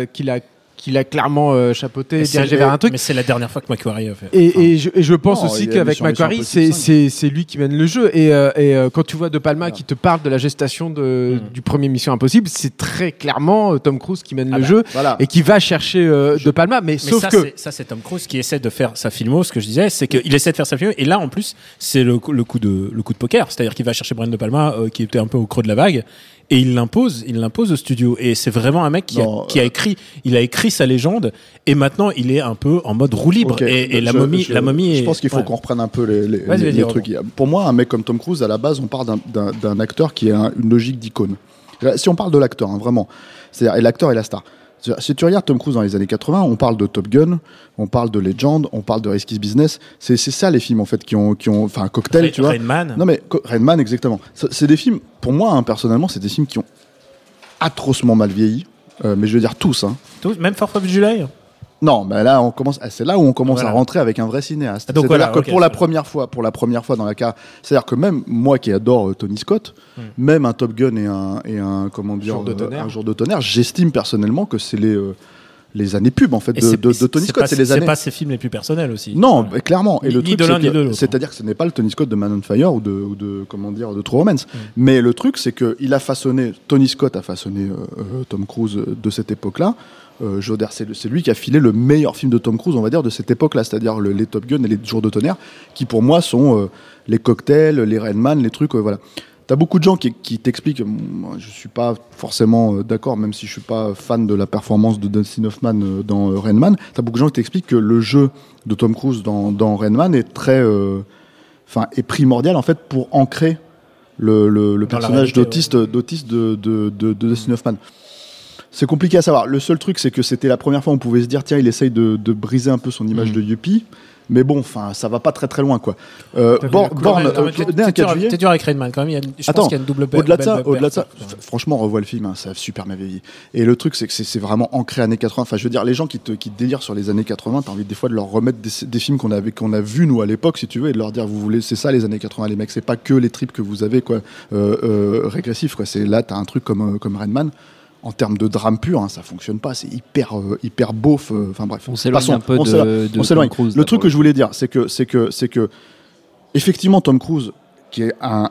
Speaker 5: l'a clairement chapeauté et dirigé vers un truc.
Speaker 8: Mais c'est la dernière fois que McQuarrie a fait.
Speaker 5: Et je pense aussi qu'avec McQuarrie, c'est lui qui mène le jeu. Et quand tu vois De Palma qui te parle de la gestation du premier Mission Impossible, c'est très clairement Tom Cruise qui mène le jeu et qui va chercher De Palma. Mais sauf que
Speaker 8: c'est Tom Cruise qui essaie de faire sa filmo. Ce que je disais, c'est qu'il essaie de faire sa filmo. Et là, en plus, c'est le coup de poker. C'est-à-dire qu'il va chercher Brian De Palma, qui était un peu au creux de la vague. Et il l'impose au studio. Et c'est vraiment un mec qui a écrit sa légende. Et maintenant, il est un peu en mode roue libre. Et la momie
Speaker 7: je pense qu'il faut qu'on reprenne un peu les trucs. Pour moi, un mec comme Tom Cruise, à la base, on part d'un acteur qui a une logique d'icône. Si on parle de l'acteur, vraiment. C'est-à-dire, et l'acteur est la star. Si tu regardes Tom Cruise dans les années 80, on parle de Top Gun, on parle de Legend, on parle de Risky Business. C'est ça les films en fait qui ont enfin Cocktail, tu vois.
Speaker 8: Rain Man.
Speaker 7: Non mais Rain Man, exactement. C'est des films, pour moi personnellement, c'est des films qui ont atrocement mal vieilli. Mais je veux dire tous.
Speaker 8: Tous, même 4th of July.
Speaker 7: Non, mais là c'est là où on commence à rentrer avec un vrai cinéaste. C'est-à-dire que pour la première fois dans la carrière, c'est-à-dire que même moi qui adore Tony Scott, même un Top Gun et un comment dire un jour de tonnerre, j'estime personnellement que c'est les années pub en fait de Tony Scott.
Speaker 8: C'est pas ses films les plus personnels aussi.
Speaker 7: Non, mais clairement. Et le truc,
Speaker 8: de l'un ni de l'autre.
Speaker 7: C'est-à-dire que ce n'est pas le Tony Scott de Man on Fire ou de comment dire de True Romance. Mais le truc, c'est que Tony Scott a façonné Tom Cruise de cette époque-là. C'est lui qui a filé le meilleur film de Tom Cruise, on va dire, de cette époque-là, c'est-à-dire les Top Gun et les Jours de tonnerre, qui pour moi sont les Cocktails, les Rain Man, les trucs, voilà. T'as beaucoup de gens qui t'expliquent, je suis pas forcément d'accord, même si je suis pas fan de la performance de Dustin Hoffman dans Rain Man, t'as beaucoup de gens qui t'expliquent que le jeu de Tom Cruise dans Rain Man est est primordial en fait pour ancrer le personnage d'autiste de Dustin Hoffman. C'est compliqué à savoir. Le seul truc, c'est que c'était la première fois où on pouvait se dire, tiens, il essaye de briser un peu son image de Yuppie. Mais bon, ça va pas très très loin, quoi. Bourne, dès un 4 juillet.
Speaker 8: T'es dur avec Rainman quand même. Je pense qu'il y a une double
Speaker 7: au-delà de ça, franchement, revois le film, ça a super bien vieilli. Et le truc, c'est que c'est vraiment ancré années 80. Enfin, je veux dire, les gens qui délirent sur les années 80, t'as envie des fois de leur remettre des films qu'on a vus nous à l'époque, si tu veux, et de leur dire, c'est ça les années 80, les mecs, c'est pas que les tripes que vous avez, quoi, régressifs, quoi. C'est là, t'as un truc comme Rainman. En termes de drame pur, ça fonctionne pas, c'est hyper beauf. Enfin bref,
Speaker 4: on s'éloigne un peu de Tom Cruise.
Speaker 7: Le truc que je voulais dire, c'est que effectivement Tom Cruise, qui est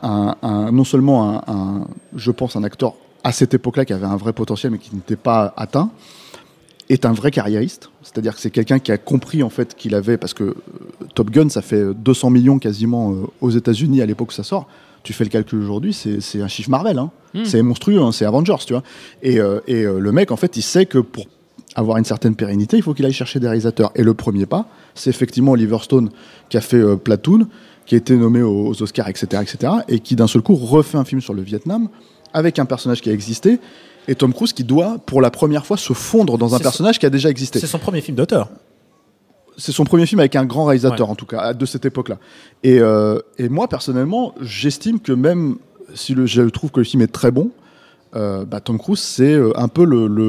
Speaker 7: non seulement je pense un acteur à cette époque-là qui avait un vrai potentiel mais qui n'était pas atteint, est un vrai carriériste. C'est-à-dire que c'est quelqu'un qui a compris en fait qu'il avait, parce que Top Gun, ça fait 200 millions quasiment aux États-Unis à l'époque où ça sort. Tu fais le calcul aujourd'hui, c'est un chiffre Marvel, c'est monstrueux, c'est Avengers, tu vois. Et le mec, en fait, il sait que pour avoir une certaine pérennité, il faut qu'il aille chercher des réalisateurs. Et le premier pas, c'est effectivement Oliver Stone qui a fait Platoon, qui a été nommé aux Oscars, etc., et qui d'un seul coup refait un film sur le Vietnam avec un personnage qui a existé. Et Tom Cruise qui doit, pour la première fois, se fondre dans un personnage qui a déjà existé.
Speaker 8: C'est son premier film d'auteur.
Speaker 7: C'est son premier film avec un grand réalisateur, en tout cas, de cette époque-là. Et moi, personnellement, j'estime que même si je trouve que le film est très bon, Tom Cruise, c'est un peu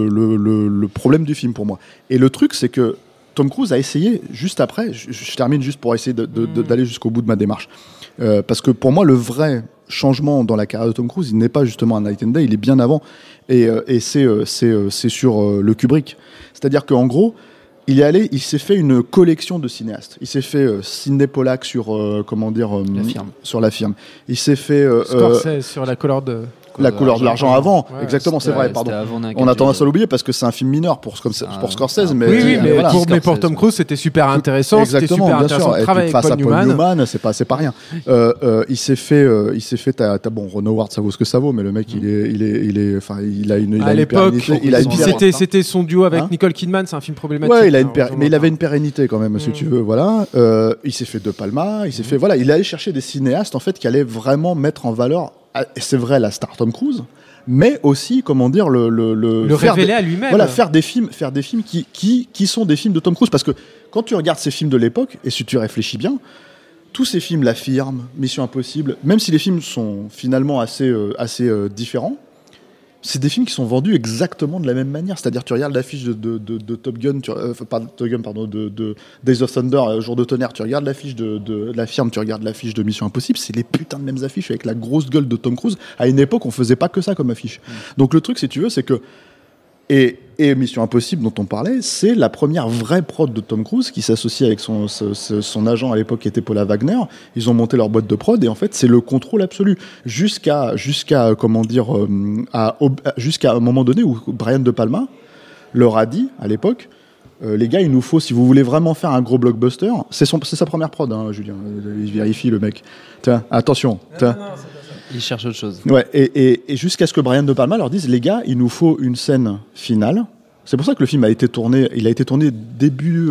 Speaker 7: le problème du film pour moi. Et le truc, c'est que Tom Cruise a essayé, juste après, je termine juste pour essayer d'aller jusqu'au bout de ma démarche. Parce que pour moi, le vrai changement dans la carrière de Tom Cruise, il n'est pas justement un Night and Day, il est bien avant. Et c'est sur le Kubrick. C'est-à-dire qu'en gros, il s'est fait une collection de cinéastes. Il s'est fait Sidney Pollack sur
Speaker 5: La Firme.
Speaker 7: sur La Firme. Il s'est fait
Speaker 5: Scorsese sur La Couleur de
Speaker 7: La couleur de l'argent avant.
Speaker 5: Ouais,
Speaker 7: Exactement, c'est vrai, pardon.
Speaker 4: Avant
Speaker 7: On a tendance à l'oublier parce que c'est un film mineur pour Scorsese, mais
Speaker 5: Oui, mais
Speaker 7: voilà.
Speaker 5: pour Tom Cruise, c'était super intéressant. C'était
Speaker 7: Exactement,
Speaker 5: super
Speaker 7: bien
Speaker 5: intéressant
Speaker 7: sûr.
Speaker 5: de
Speaker 7: Et
Speaker 5: travailler
Speaker 7: puis
Speaker 5: avec
Speaker 7: face à
Speaker 5: Paul Newman.
Speaker 7: c'est pas rien. Il s'est fait, bon, Ron Howard, ça vaut ce que ça vaut, mais le mec, il a une
Speaker 5: À l'époque,
Speaker 7: pérennité.
Speaker 5: c'était son duo avec
Speaker 7: Hein
Speaker 5: Nicole Kidman, c'est un film problématique.
Speaker 7: Ouais, mais il avait une pérennité quand même, si tu veux. Voilà. Il s'est fait De Palma, il allait chercher des cinéastes en fait qui allaient vraiment mettre en valeur, c'est vrai, la star Tom Cruise, mais aussi, comment dire,
Speaker 5: le révéler à lui-même.
Speaker 7: Voilà, faire des films qui sont des films de Tom Cruise, parce que quand tu regardes ces films de l'époque, et si tu réfléchis bien, tous ces films, La Firme, Mission Impossible, même si les films sont finalement assez différents, c'est des films qui sont vendus exactement de la même manière. C'est-à-dire, tu regardes l'affiche de Top Gun, de Days of Thunder, Jour de tonnerre, tu regardes l'affiche de La Firme, tu regardes l'affiche de Mission Impossible, c'est les putains de mêmes affiches avec la grosse gueule de Tom Cruise. À une époque, on faisait pas que ça comme affiche. Donc le truc, si tu veux, c'est que et Mission Impossible dont on parlait, c'est la première vraie prod de Tom Cruise qui s'associe avec son agent à l'époque qui était Paula Wagner. Ils ont monté leur boîte de prod et en fait c'est le contrôle absolu jusqu'à comment dire jusqu'à un moment donné où Brian De Palma leur a dit à l'époque, les gars, il nous faut, si vous voulez vraiment faire un gros blockbuster, c'est sa première prod, hein, Julien, il vérifie le mec. Tiens, attention. Tiens.
Speaker 4: Il cherche autre chose.
Speaker 7: Ouais, et jusqu'à ce que Brian De Palma leur dise, les gars, il nous faut une scène finale. C'est pour ça que le film a été tourné début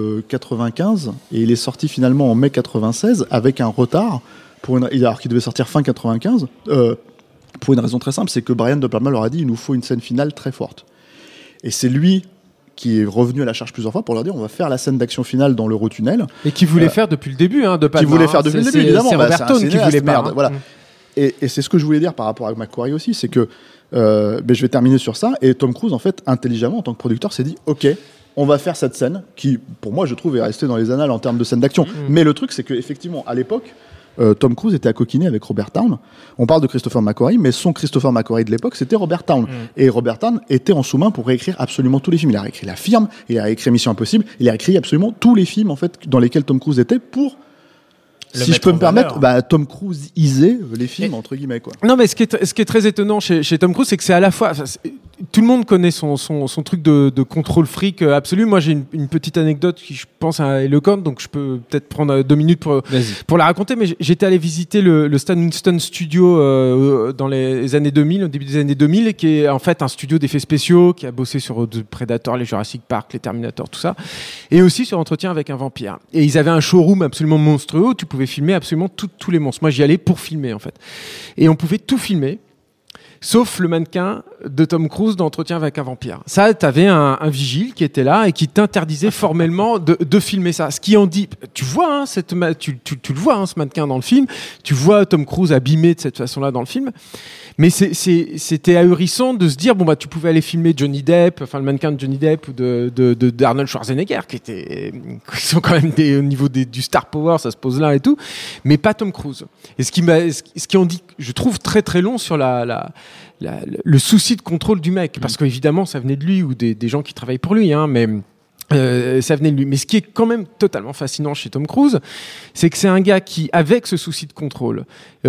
Speaker 7: 95 et il est sorti finalement en mai 96 avec un retard alors qu'il devait sortir fin 95 pour une raison très simple, c'est que Brian De Palma leur a dit, il nous faut une scène finale très forte. Et c'est lui qui est revenu à la charge plusieurs fois pour leur dire on va faire la scène d'action finale dans l'Eurotunnel.
Speaker 5: Et qui voulait faire depuis le début, De Palma.
Speaker 7: Qui voulait faire depuis le début, évidemment.
Speaker 5: C'est Robert Tone qui voulait faire.
Speaker 7: Voilà. Et c'est ce que je voulais dire par rapport à Macquarie aussi, c'est que je vais terminer sur ça. Et Tom Cruise, en fait, intelligemment, en tant que producteur, s'est dit ok, on va faire cette scène qui, pour moi, je trouve, est restée dans les annales en termes de scène d'action. Mais le truc, c'est qu'effectivement, à l'époque, Tom Cruise était à coquiner avec Robert Towne. On parle de Christopher McQuarrie, mais son Christopher McQuarrie de l'époque, c'était Robert Towne. Et Robert Towne était en sous-main pour réécrire absolument tous les films. Il a réécrit La Firme, il a réécrit Mission Impossible, il a réécrit absolument tous les films en fait dans lesquels Tom Cruise était pour, si je peux me permettre, Tom Cruise isait les films entre guillemets quoi.
Speaker 5: Non, mais ce qui est très étonnant chez Tom Cruise, c'est que c'est à la fois tout le monde connaît son truc de contrôle fric absolu. Moi, j'ai une petite anecdote qui, je pense, est éloquente, donc je peux peut-être prendre 2 minutes pour la raconter. Mais j'étais allé visiter le Stan Winston Studio dans les années 2000, au début des années 2000, qui est en fait un studio d'effets spéciaux, qui a bossé sur Predator, les Jurassic Park, les Terminator, tout ça, et aussi sur Entretien avec un vampire. Et ils avaient un showroom absolument monstrueux où tu pouvais filmer absolument tous les monstres. Moi, j'y allais pour filmer, en fait. Et on pouvait tout filmer, sauf le mannequin de Tom Cruise d'Entretien avec un vampire. Ça, t'avais un vigile qui était là et qui t'interdisait formellement de filmer ça. Ce qui en dit, tu vois, tu le vois, ce mannequin dans le film. Tu vois Tom Cruise abîmé de cette façon-là dans le film. Mais c'était ahurissant de se dire, tu pouvais aller filmer Johnny Depp, enfin le mannequin de Johnny Depp ou d'Arnold Schwarzenegger, qui sont quand même au niveau du star power, ça se pose là et tout, mais pas Tom Cruise. Et ce qui en dit, je trouve, très très long sur le souci de contrôle du mec, parce qu'évidemment ça venait de lui ou des gens qui travaillent pour lui, mais ça venait de lui. Mais ce qui est quand même totalement fascinant chez Tom Cruise, c'est que c'est un gars qui, avec ce souci de contrôle,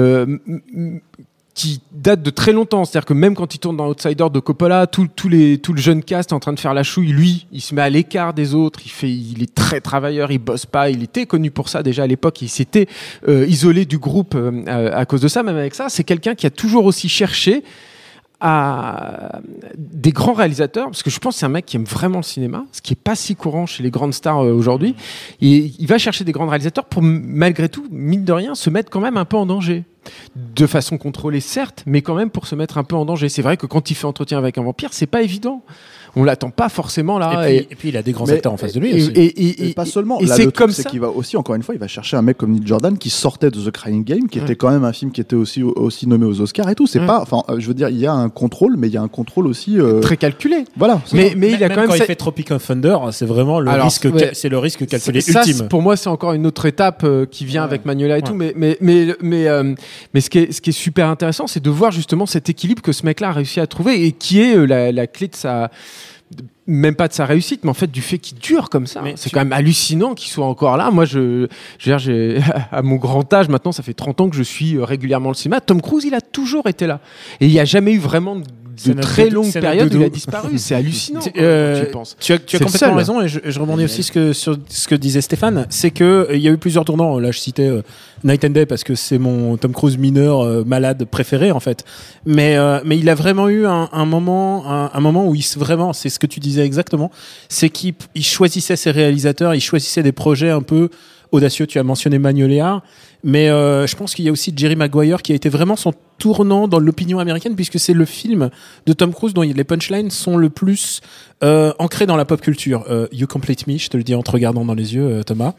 Speaker 5: qui date de très longtemps, c'est-à-dire que même quand il tourne dans Outsider de Coppola, tout le jeune cast est en train de faire la chouille, lui, il se met à l'écart des autres, il est très travailleur, il bosse pas, il était connu pour ça déjà à l'époque, il s'était isolé du groupe à cause de ça, même avec ça, c'est quelqu'un qui a toujours aussi cherché à des grands réalisateurs, parce que je pense que c'est un mec qui aime vraiment le cinéma, ce qui est pas si courant chez les grandes stars aujourd'hui. Et il va chercher des grands réalisateurs pour, malgré tout, mine de rien, se mettre quand même un peu en danger. De façon contrôlée, certes, mais quand même pour se mettre un peu en danger. C'est vrai que quand il fait Entretien avec un vampire, c'est pas évident. On l'attend pas forcément là.
Speaker 8: Et puis il a des grands acteurs en face de lui aussi.
Speaker 7: Et pas seulement.
Speaker 5: Et
Speaker 7: là,
Speaker 5: c'est
Speaker 7: le
Speaker 5: comme
Speaker 7: truc, c'est
Speaker 5: ça.
Speaker 7: qu'il va aussi, encore une fois, il va chercher un mec comme Neil Jordan qui sortait de The Crying Game, qui était quand même un film qui était aussi nommé aux Oscars et tout. C'est pas, enfin, je veux dire, il y a un contrôle, mais il y a un contrôle aussi
Speaker 5: très calculé.
Speaker 7: Voilà.
Speaker 5: Mais il a quand même
Speaker 8: il fait Tropic of Thunder, c'est vraiment le risque. C'est le risque calculé ultime.
Speaker 5: Pour moi, c'est encore une autre étape qui vient avec Magnolia et tout. Mais ce qui est super intéressant, c'est de voir justement cet équilibre que ce mec-là a réussi à trouver et qui est la clé de même pas de sa réussite, mais en fait du fait qu'il dure comme ça.
Speaker 8: Mais
Speaker 5: C'est quand même hallucinant qu'il soit encore là. Moi, je veux dire, à mon grand âge maintenant, ça fait 30 ans que je suis régulièrement le cinéma. Tom Cruise, il a toujours été là. Et il n'y a jamais eu vraiment de très longue période où il a disparu. C'est hallucinant. Tu penses.
Speaker 8: Tu as complètement raison, et je rebondis aussi sur ce que disait Stéphane. C'est que il y a eu plusieurs tournants. Là, je citais Night and Day parce que c'est mon Tom Cruise mineur malade préféré en fait. Mais il a vraiment eu un moment où vraiment, c'est ce que tu disais exactement, c'est qu'il choisissait ses réalisateurs, il choisissait des projets un peu audacieux. Tu as mentionné Magnolia, mais je pense qu'il y a aussi Jerry Maguire qui a été vraiment son tournant dans l'opinion américaine, puisque c'est le film de Tom Cruise dont les punchlines sont le plus ancrés dans la pop culture. You complete me, je te le dis en te regardant dans les yeux, Thomas.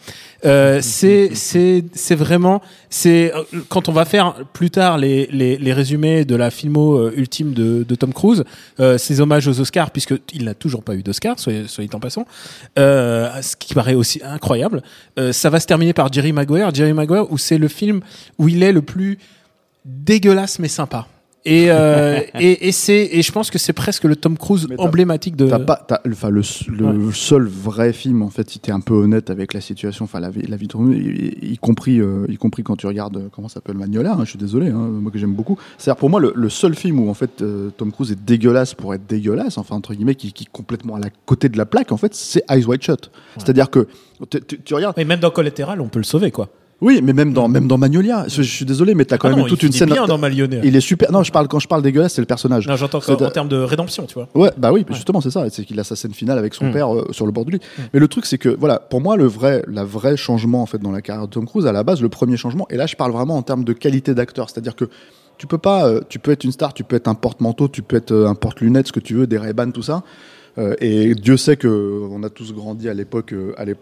Speaker 8: C'est vraiment, quand on va faire plus tard les résumés de la filmo ultime de Tom Cruise, ses hommages aux Oscars, puisque il n'a toujours pas eu d'Oscar, soyez en passant, ce qui paraît aussi incroyable. Ça va se terminer par Jerry Maguire, où c'est le film où il est le plus dégueulasse mais sympa. Et je pense que c'est presque le Tom Cruise emblématique de.
Speaker 7: Le seul vrai film, en fait, si t'es un peu honnête avec la situation, enfin la vie de Tom Cruise, y compris quand tu regardes comment ça s'appelle Magnolia, je suis désolé, moi que j'aime beaucoup. C'est-à-dire pour moi le seul film où en fait Tom Cruise est dégueulasse pour être dégueulasse, enfin entre guillemets, qui est complètement à la côté de la plaque, en fait, c'est Eyes Wide Shut. Ouais. C'est-à-dire que tu regardes.
Speaker 8: Mais même dans Collateral, on peut le sauver, quoi.
Speaker 7: Oui, mais même dans Magnolia, je suis désolé, mais t'as quand même toute une scène.
Speaker 8: Bien dans Magnolia.
Speaker 7: Il est super. Non, quand je parle dégueulasse, c'est le personnage.
Speaker 8: Non, j'entends en termes de rédemption, tu vois.
Speaker 7: Ouais, bah oui, justement, c'est ça. C'est qu'il a sa scène finale avec son père sur le bord du lit. Mais le truc, c'est que voilà, pour moi, la vraie changement en fait dans la carrière de Tom Cruise, à la base, le premier changement. Et là, je parle vraiment en termes de qualité d'acteur, c'est-à-dire que tu peux être une star, tu peux être un porte-manteau, tu peux être un porte-lunettes, ce que tu veux, des Ray-Ban, tout ça. Et Dieu sait que on a tous grandi à l'époque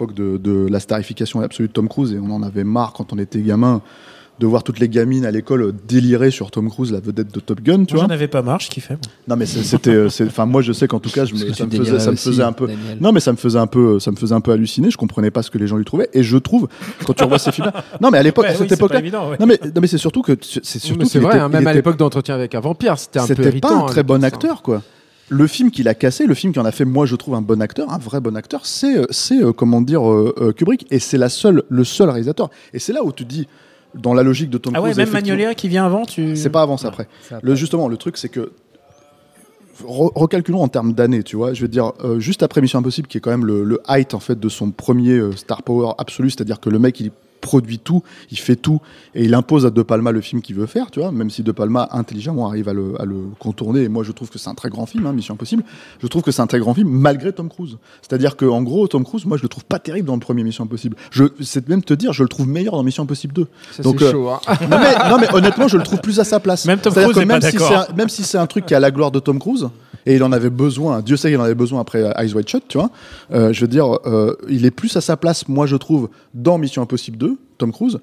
Speaker 7: de la starification absolue de Tom Cruise, et on en avait marre quand on était gamin de voir toutes les gamines à l'école délirer sur Tom Cruise, la vedette de Top Gun, tu vois.
Speaker 8: J'en avais pas marre, je kiffais.
Speaker 7: Non mais enfin moi je sais qu'en tout cas ça me faisait un peu. Daniel. Non mais ça me faisait un peu halluciner. Je comprenais pas ce que les gens lui trouvaient, et je trouve quand tu revois ces films-là. Non mais à l'époque, cette époque-là.
Speaker 8: Évident, ouais.
Speaker 7: Non mais c'est surtout que
Speaker 5: c'est vrai. Même à l'époque d'Entretien avec un vampire, c'était un peu irritant.
Speaker 7: C'était pas un très bon acteur, quoi. Le film qu'il a cassé, le film qui en a fait, moi je trouve un bon acteur, un vrai bon acteur, c'est comment dire Kubrick, et c'est le seul réalisateur. Et c'est là où tu te dis, dans la logique de Tom Cruise.
Speaker 8: Ah ouais, même Magnolia qui vient avant,
Speaker 7: c'est pas avant, c'est après. Justement, le truc c'est que recalculons en termes d'années, tu vois. Je veux dire, juste après Mission Impossible, qui est quand même le height en fait de son premier star power absolu, c'est-à-dire que le mec il produit tout, il fait tout, et il impose à De Palma le film qu'il veut faire, tu vois, même si De Palma intelligemment arrive à le contourner, et moi je trouve que c'est un très grand film, Mission Impossible, je trouve que c'est un très grand film malgré Tom Cruise. C'est-à-dire que en gros, Tom Cruise, moi je le trouve pas terrible dans le premier Mission Impossible. C'est même te dire, je le trouve meilleur dans Mission Impossible 2.
Speaker 5: Ça, donc c'est chaud, hein.
Speaker 7: non mais honnêtement, je le trouve plus à sa place.
Speaker 8: Même Tom Cruise n'est pas d'accord.
Speaker 7: Même si c'est un truc qui a la gloire de Tom Cruise, et il en avait besoin, Dieu sait qu'il en avait besoin après Eyes Wide Shut, tu vois. Je veux dire, il est plus à sa place, moi je trouve, dans Mission Impossible 2, Tom Cruise.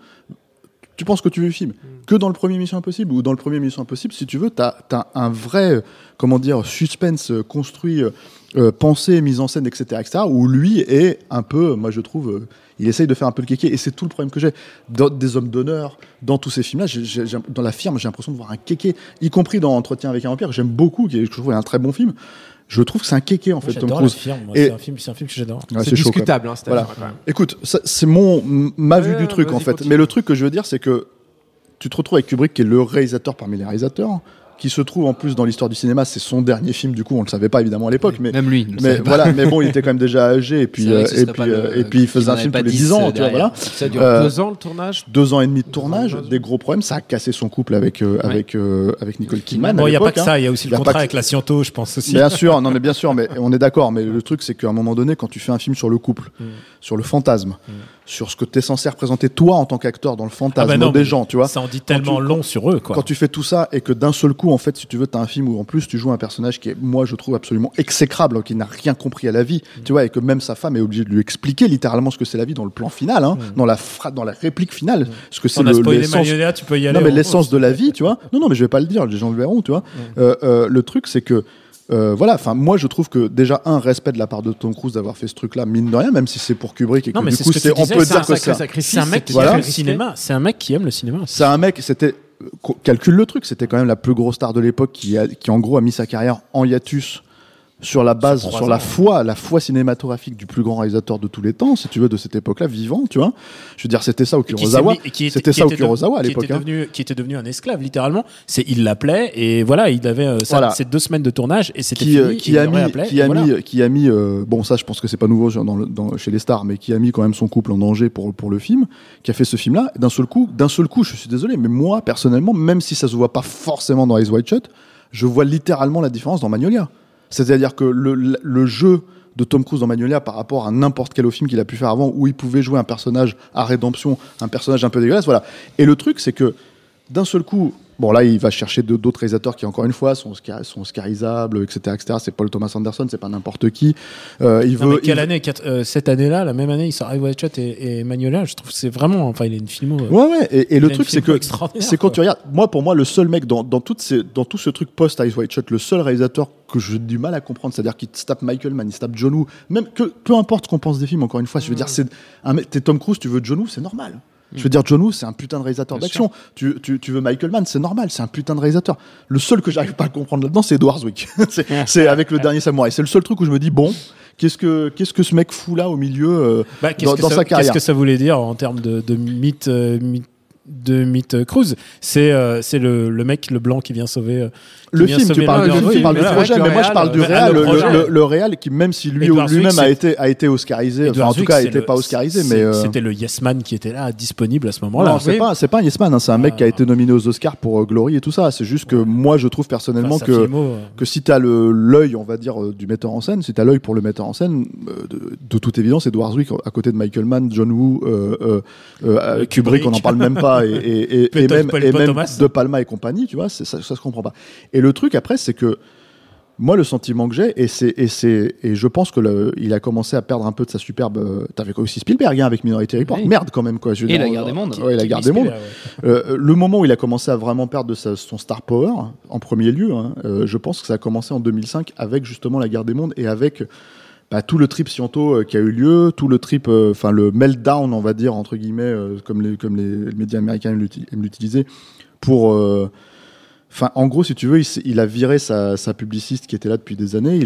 Speaker 7: Tu penses que tu veux le film que dans le premier Mission Impossible, ou dans le premier Mission Impossible, si tu veux, t'as un vrai, comment dire, suspense construit, pensé, mise en scène, etc., où lui est un peu, moi je trouve, il essaye de faire un peu le kéké, et c'est tout le problème que j'ai. Dans des hommes d'honneur, dans tous ces films-là, dans La Firme, j'ai l'impression de voir un kéké, y compris dans Entretien avec un vampire, que j'aime beaucoup, que je trouve un très bon film. Je trouve que c'est un kéké en fait, Tom Cruise.
Speaker 8: Firme, c'est un film que j'adore.
Speaker 5: Ouais, c'est discutable,
Speaker 7: chaud, voilà. Écoute, c'est ma vue du truc en fait. Continue. Mais le truc que je veux dire, c'est que tu te retrouves avec Kubrick, qui est le réalisateur parmi les réalisateurs, qui se trouve en plus dans l'histoire du cinéma, c'est son dernier film, du coup on le savait pas évidemment à l'époque, mais
Speaker 4: même lui,
Speaker 7: mais voilà, mais bon, il était quand même déjà âgé, et puis il faisait un film tous les 10 ans, tu vois, voilà.
Speaker 5: Ça dure 2 ans le tournage,
Speaker 7: 2 ans et demi de tournage, des gros problèmes, ça a cassé son couple avec Nicole Kidman.
Speaker 8: Bon, il y a pas que ça, il y a aussi le contrat avec la Sciento, je pense aussi.
Speaker 7: Bien sûr, non mais bien sûr, mais on est d'accord, mais le truc c'est qu'à un moment donné, quand tu fais un film sur le couple, sur le fantasme, sur ce que tu es censé représenter toi en tant qu'acteur dans le fantasme des gens, tu vois.
Speaker 8: Ça en dit tellement long sur eux, quoi.
Speaker 7: Quand tu fais tout ça, et que d'un seul coup, en fait, si tu veux, t'as un film où en plus tu joues un personnage qui est, moi je trouve absolument exécrable, qui n'a rien compris à la vie, tu vois, et que même sa femme est obligée de lui expliquer littéralement ce que c'est la vie dans le plan final, dans la réplique finale, ce que c'est
Speaker 8: l'essence. Tu peux y aller.
Speaker 7: Non mais l'essence de la vie, tu vois. Non mais je vais pas le dire, les gens le verront, tu vois. Le truc c'est que voilà, enfin moi je trouve que déjà un respect de la part de Tom Cruise d'avoir fait ce truc-là, mine de rien, même si c'est pour Kubrick, et que du coup on peut dire que
Speaker 8: c'est un mec qui aime le cinéma. C'est un mec qui aime le cinéma.
Speaker 7: C'est un mec, calcule le truc, c'était quand même la plus grosse star de l'époque qui en gros a mis sa carrière en hiatus sur la base, sur la foi cinématographique du plus grand réalisateur de tous les temps, si tu veux, de cette époque-là, vivant, tu vois. Je veux dire, c'était ça au Kurosawa. C'était ça au Kurosawa à l'époque.
Speaker 8: Qui était devenu un esclave, littéralement. Il l'appelait, et voilà, il avait ces 2 semaines de tournage, et c'était fini. Qui
Speaker 7: a mis, bon, ça, je pense que c'est pas nouveau chez les stars, mais qui a mis quand même son couple en danger pour le film, qui a fait ce film-là. D'un seul coup, je suis désolé, mais moi, personnellement, même si ça se voit pas forcément dans Eyes Wide Shut, je vois littéralement la différence dans Magnolia. C'est-à-dire que le jeu de Tom Cruise dans Magnolia par rapport à n'importe quel autre film qu'il a pu faire avant, où il pouvait jouer un personnage à rédemption, un personnage un peu dégueulasse, voilà. Et le truc, c'est que d'un seul coup, bon là, il va chercher d'autres réalisateurs qui, encore une fois, sont oscarisables, etc. C'est Paul Thomas Anderson, c'est pas n'importe qui.
Speaker 8: Cette année-là, la même année, il sort Eyes Wide Shut et Magnolia. Je trouve que c'est vraiment, il est une filmo.
Speaker 7: Ouais. Et le truc, c'est quand tu regardes, pour moi, le seul mec dans tout ce truc post Eyes Wide Shut, le seul réalisateur que j'ai du mal à comprendre, c'est-à-dire qu'il se tape Michael Mann, il se tape John Woo, même que peu importe ce qu'on pense des films, encore une fois, je veux dire, t'es Tom Cruise, tu veux John Woo, c'est normal. Je veux dire, John Woo, c'est un putain de réalisateur d'action. Tu veux Michael Mann, c'est normal, c'est un putain de réalisateur. Le seul que j'arrive pas à comprendre là-dedans, c'est Edward Zwick. c'est avec le dernier Samouraï. C'est le seul truc où je me dis, bon, qu'est-ce que ce mec fout là au milieu dans sa carrière.
Speaker 8: Qu'est-ce que ça voulait dire en termes de mythe Cruise? C'est le mec, le blanc qui vient sauver.
Speaker 7: Le film, tu parles du projet, mais moi je parle du réal. Le réal qui, même si lui-même a été oscarisé, enfin en tout cas, n'était pas oscarisé, mais
Speaker 8: c'était le Yes Man qui était là, disponible à ce moment-là.
Speaker 7: Non, c'est pas un Yes Man, c'est un mec qui a été nominé aux Oscars pour Glory et tout ça. C'est juste que moi je trouve personnellement que si t'as l'œil, on va dire, du metteur en scène, si t'as l'œil pour le metteur en scène, de toute évidence, Edward Zwick à côté de Michael Mann, John Woo, Kubrick, on n'en parle même pas, et même De Palma et compagnie, tu vois, ça se comprend pas. Et le truc après, c'est que moi, le sentiment que j'ai, et je pense que il a commencé à perdre un peu de sa superbe. T'avais aussi Spielberg avec Minority Report, merde quand même quoi.
Speaker 4: Et La Guerre des Mondes.
Speaker 7: Ouais, La Guerre des Mondes. Le moment où il a commencé à vraiment perdre de son star power, en premier lieu, je pense que ça a commencé en 2005 avec justement La Guerre des Mondes et avec tout le trip Sciento qui a eu lieu, tout le trip, le meltdown, on va dire entre guillemets, comme les médias américains aiment l'utiliser, pour en gros, si tu veux, il a viré sa publiciste qui était là depuis des années.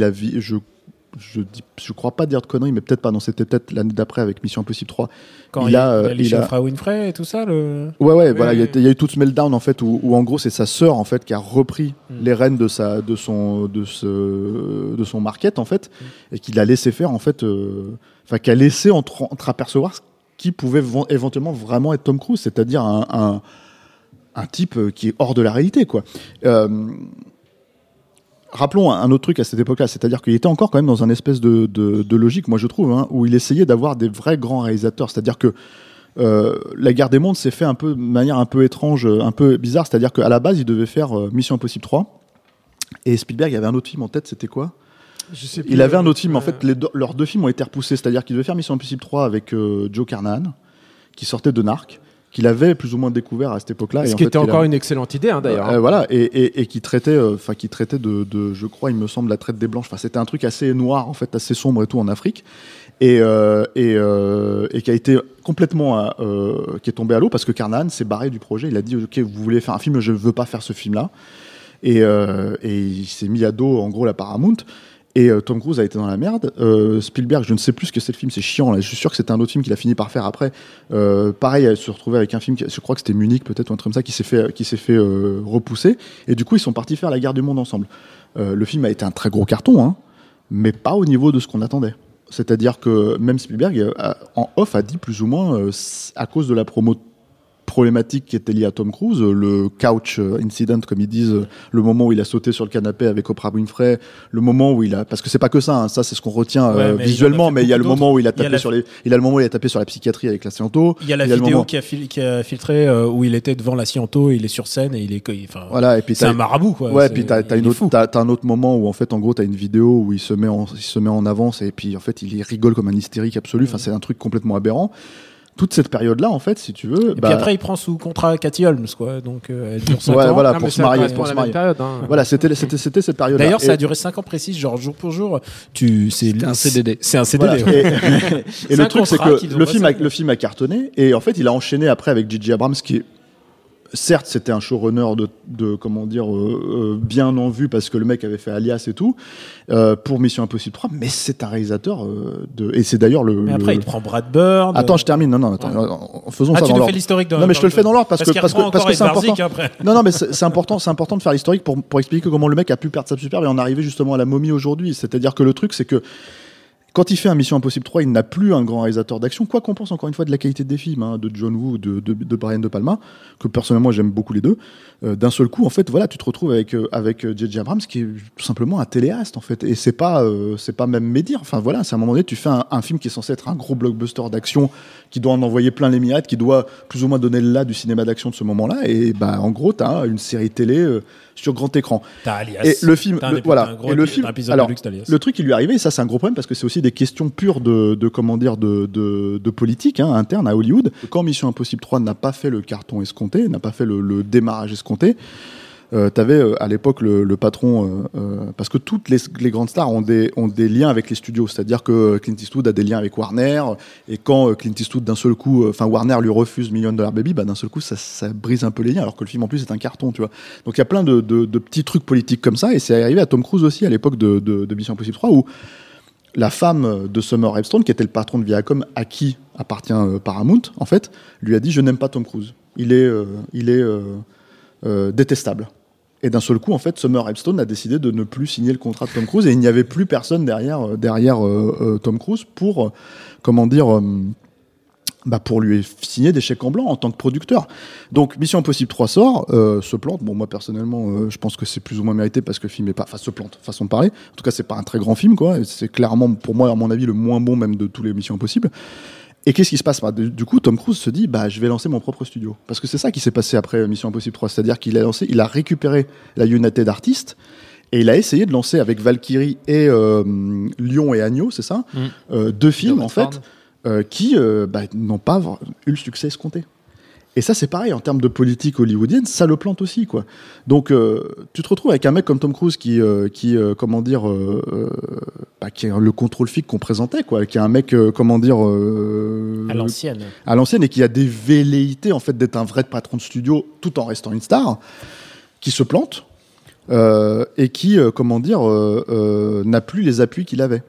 Speaker 7: Je crois pas dire de conneries, mais peut-être pas. Non, c'était peut-être l'année d'après avec Mission Impossible 3.
Speaker 8: Quand il a chez Oprah Winfrey et tout ça.
Speaker 7: Ouais. Voilà, il y a eu tout ce meltdown en fait où en gros c'est sa sœur en fait qui a repris les rênes de son market en fait et qui l'a laissé faire en fait, qui a laissé entreapercevoir ce qui pouvait éventuellement vraiment être Tom Cruise, c'est-à-dire un type qui est hors de la réalité, quoi. Rappelons un autre truc à cette époque-là, c'est-à-dire qu'il était encore quand même dans un espèce de logique, moi je trouve, où il essayait d'avoir des vrais grands réalisateurs. C'est-à-dire que La Guerre des Mondes s'est fait de manière un peu étrange, un peu bizarre. C'est-à-dire qu'à la base, il devait faire Mission Impossible 3. Et Spielberg, il avait un autre film en tête, c'était quoi ?
Speaker 5: Je sais plus.
Speaker 7: Il avait un autre film. En fait, leurs 2 films ont été repoussés. C'est-à-dire qu'il devait faire Mission Impossible 3 avec Joe Carnahan, qui sortait de Narc, qu'il avait plus ou moins découvert à cette époque-là.
Speaker 5: Ce qui était encore une excellente idée, d'ailleurs.
Speaker 7: Voilà, et qui traitait, de, je crois, il me semble, la traite des Blanches. Enfin, c'était un truc assez noir, en fait, assez sombre et tout en Afrique, et qui a été complètement, qui est tombé à l'eau parce que Carnahan s'est barré du projet. Il a dit, ok, vous voulez faire un film, je veux pas faire ce film-là, et il s'est mis à dos, en gros, la Paramount. Et Tom Cruise a été dans la merde. Spielberg, je ne sais plus ce que c'est le film, c'est chiant. Là. Je suis sûr que c'était un autre film qu'il a fini par faire après. Pareil, il se retrouvait avec un film, je crois que c'était Munich peut-être ou un truc comme ça, qui s'est fait repousser. Et du coup, ils sont partis faire La Guerre du Monde ensemble. Le film a été un très gros carton, mais pas au niveau de ce qu'on attendait. C'est-à-dire que même Spielberg, en off, a dit plus ou moins, à cause de la promo problématique qui était liée à Tom Cruise, le couch incident comme ils disent, le moment où il a sauté sur le canapé avec Oprah Winfrey, le moment où parce que c'est pas que ça, ça c'est ce qu'on retient visuellement, mais il y a le moment où il a tapé sur la psychiatrie avec la Sciento.
Speaker 8: Il y a la vidéo qui a filtré où il était devant la Sciento, il est sur scène et
Speaker 7: voilà, et puis
Speaker 8: c'est un marabout quoi.
Speaker 7: Ouais, et puis t'as un autre moment où en fait en gros t'as une vidéo où il se met en avance et puis en fait il rigole comme un hystérique absolu. Enfin c'est un truc complètement aberrant. Toute cette période-là, en fait, si tu veux.
Speaker 8: Et puis après, il prend sous contrat Cathy Holmes, quoi. Donc, elle dure 5 ans.
Speaker 7: Voilà, pour se marier.
Speaker 5: Période,
Speaker 7: Voilà, c'était cette période-là.
Speaker 8: D'ailleurs, ça a duré 5 ans précis, genre jour pour jour.
Speaker 4: C'est un CDD.
Speaker 8: C'est un CDD.
Speaker 7: Voilà. Et le truc, c'est que le film a cartonné. Et en fait, il a enchaîné après avec J.J. Abrams, qui est certes, c'était un showrunner de comment dire, bien en vue parce que le mec avait fait Alias et tout, pour Mission Impossible 3, mais c'est un réalisateur et c'est d'ailleurs
Speaker 8: Mais après, il prend Brad Bird.
Speaker 7: Attends, je termine. Non, attends, faisons ça dans l'ordre.
Speaker 8: Tu nous fais l'historique
Speaker 7: Non, mais je te le fais dans l'ordre parce que c'est important.
Speaker 8: Après.
Speaker 7: Non, mais c'est important de faire l'historique pour expliquer comment le mec a pu perdre sa superbe et en arriver justement à la momie aujourd'hui. C'est-à-dire que le truc, c'est que quand il fait un Mission Impossible 3, il n'a plus un grand réalisateur d'action, quoi qu'on pense encore une fois de la qualité des films, hein, de John Woo, de Brian De Palma, que personnellement j'aime beaucoup les deux. D'un seul coup, en fait, voilà, tu te retrouves avec J.J. Abrams, qui est tout simplement un téléaste, en fait, et c'est pas même médire. Enfin voilà, c'est à un moment donné, tu fais un film qui est censé être un gros blockbuster d'action, qui doit en envoyer plein les mirettes, qui doit plus ou moins donner le là du cinéma d'action de ce moment-là, et bah en gros, t'as une série télé sur grand écran.
Speaker 8: T'as Alias.
Speaker 7: Et le film, voilà,
Speaker 8: et le film. Alors,
Speaker 7: le truc qui lui est arrivé, ça c'est un gros problème parce que c'est aussi des questions pures de politique interne à Hollywood. Quand Mission Impossible 3 n'a pas fait le carton escompté, n'a pas fait le démarrage escompté, t'avais à l'époque le patron, parce que toutes les grandes stars ont des liens avec les studios, c'est-à-dire que Clint Eastwood a des liens avec Warner, et quand Clint Eastwood d'un seul coup, Warner lui refuse $1 Million Baby, bah d'un seul coup ça brise un peu les liens, alors que le film en plus est un carton, tu vois. Donc il y a plein de petits trucs politiques comme ça, et c'est arrivé à Tom Cruise aussi à l'époque de Mission Impossible 3 où la femme de Summer Epstein, qui était le patron de Viacom, à qui appartient Paramount, en fait, lui a dit « Je n'aime pas Tom Cruise. Il est détestable. » Et d'un seul coup, en fait, Summer Epstein a décidé de ne plus signer le contrat de Tom Cruise et il n'y avait plus personne derrière Tom Cruise pour, pour lui signer des chèques en blanc en tant que producteur. Donc Mission Impossible 3 sort, se plante. Bon, moi personnellement, je pense que c'est plus ou moins mérité parce que le film est pas, se plante, façon de parler. En tout cas, c'est pas un très grand film, quoi. Et c'est clairement, pour moi, à mon avis, le moins bon même de tous les Missions Impossibles. Et qu'est-ce qui se passe ? Du coup, Tom Cruise se dit, je vais lancer mon propre studio. Parce que c'est ça qui s'est passé après Mission Impossible 3. C'est-à-dire qu'il a récupéré la United Artists et il a essayé de lancer avec Valkyrie et Lion et Agneau, c'est ça ? Deux films, en fait, qui n'ont pas eu le succès escompté. Et ça, c'est pareil, en termes de politique hollywoodienne, ça le plante aussi, quoi. Donc, tu te retrouves avec un mec comme Tom Cruise qui est le contrôle fric qu'on présentait, quoi, qui est un mec, à l'ancienne, et qui a des velléités, en fait, d'être un vrai patron de studio, tout en restant une star, qui se plante, et qui, n'a plus les appuis qu'il avait.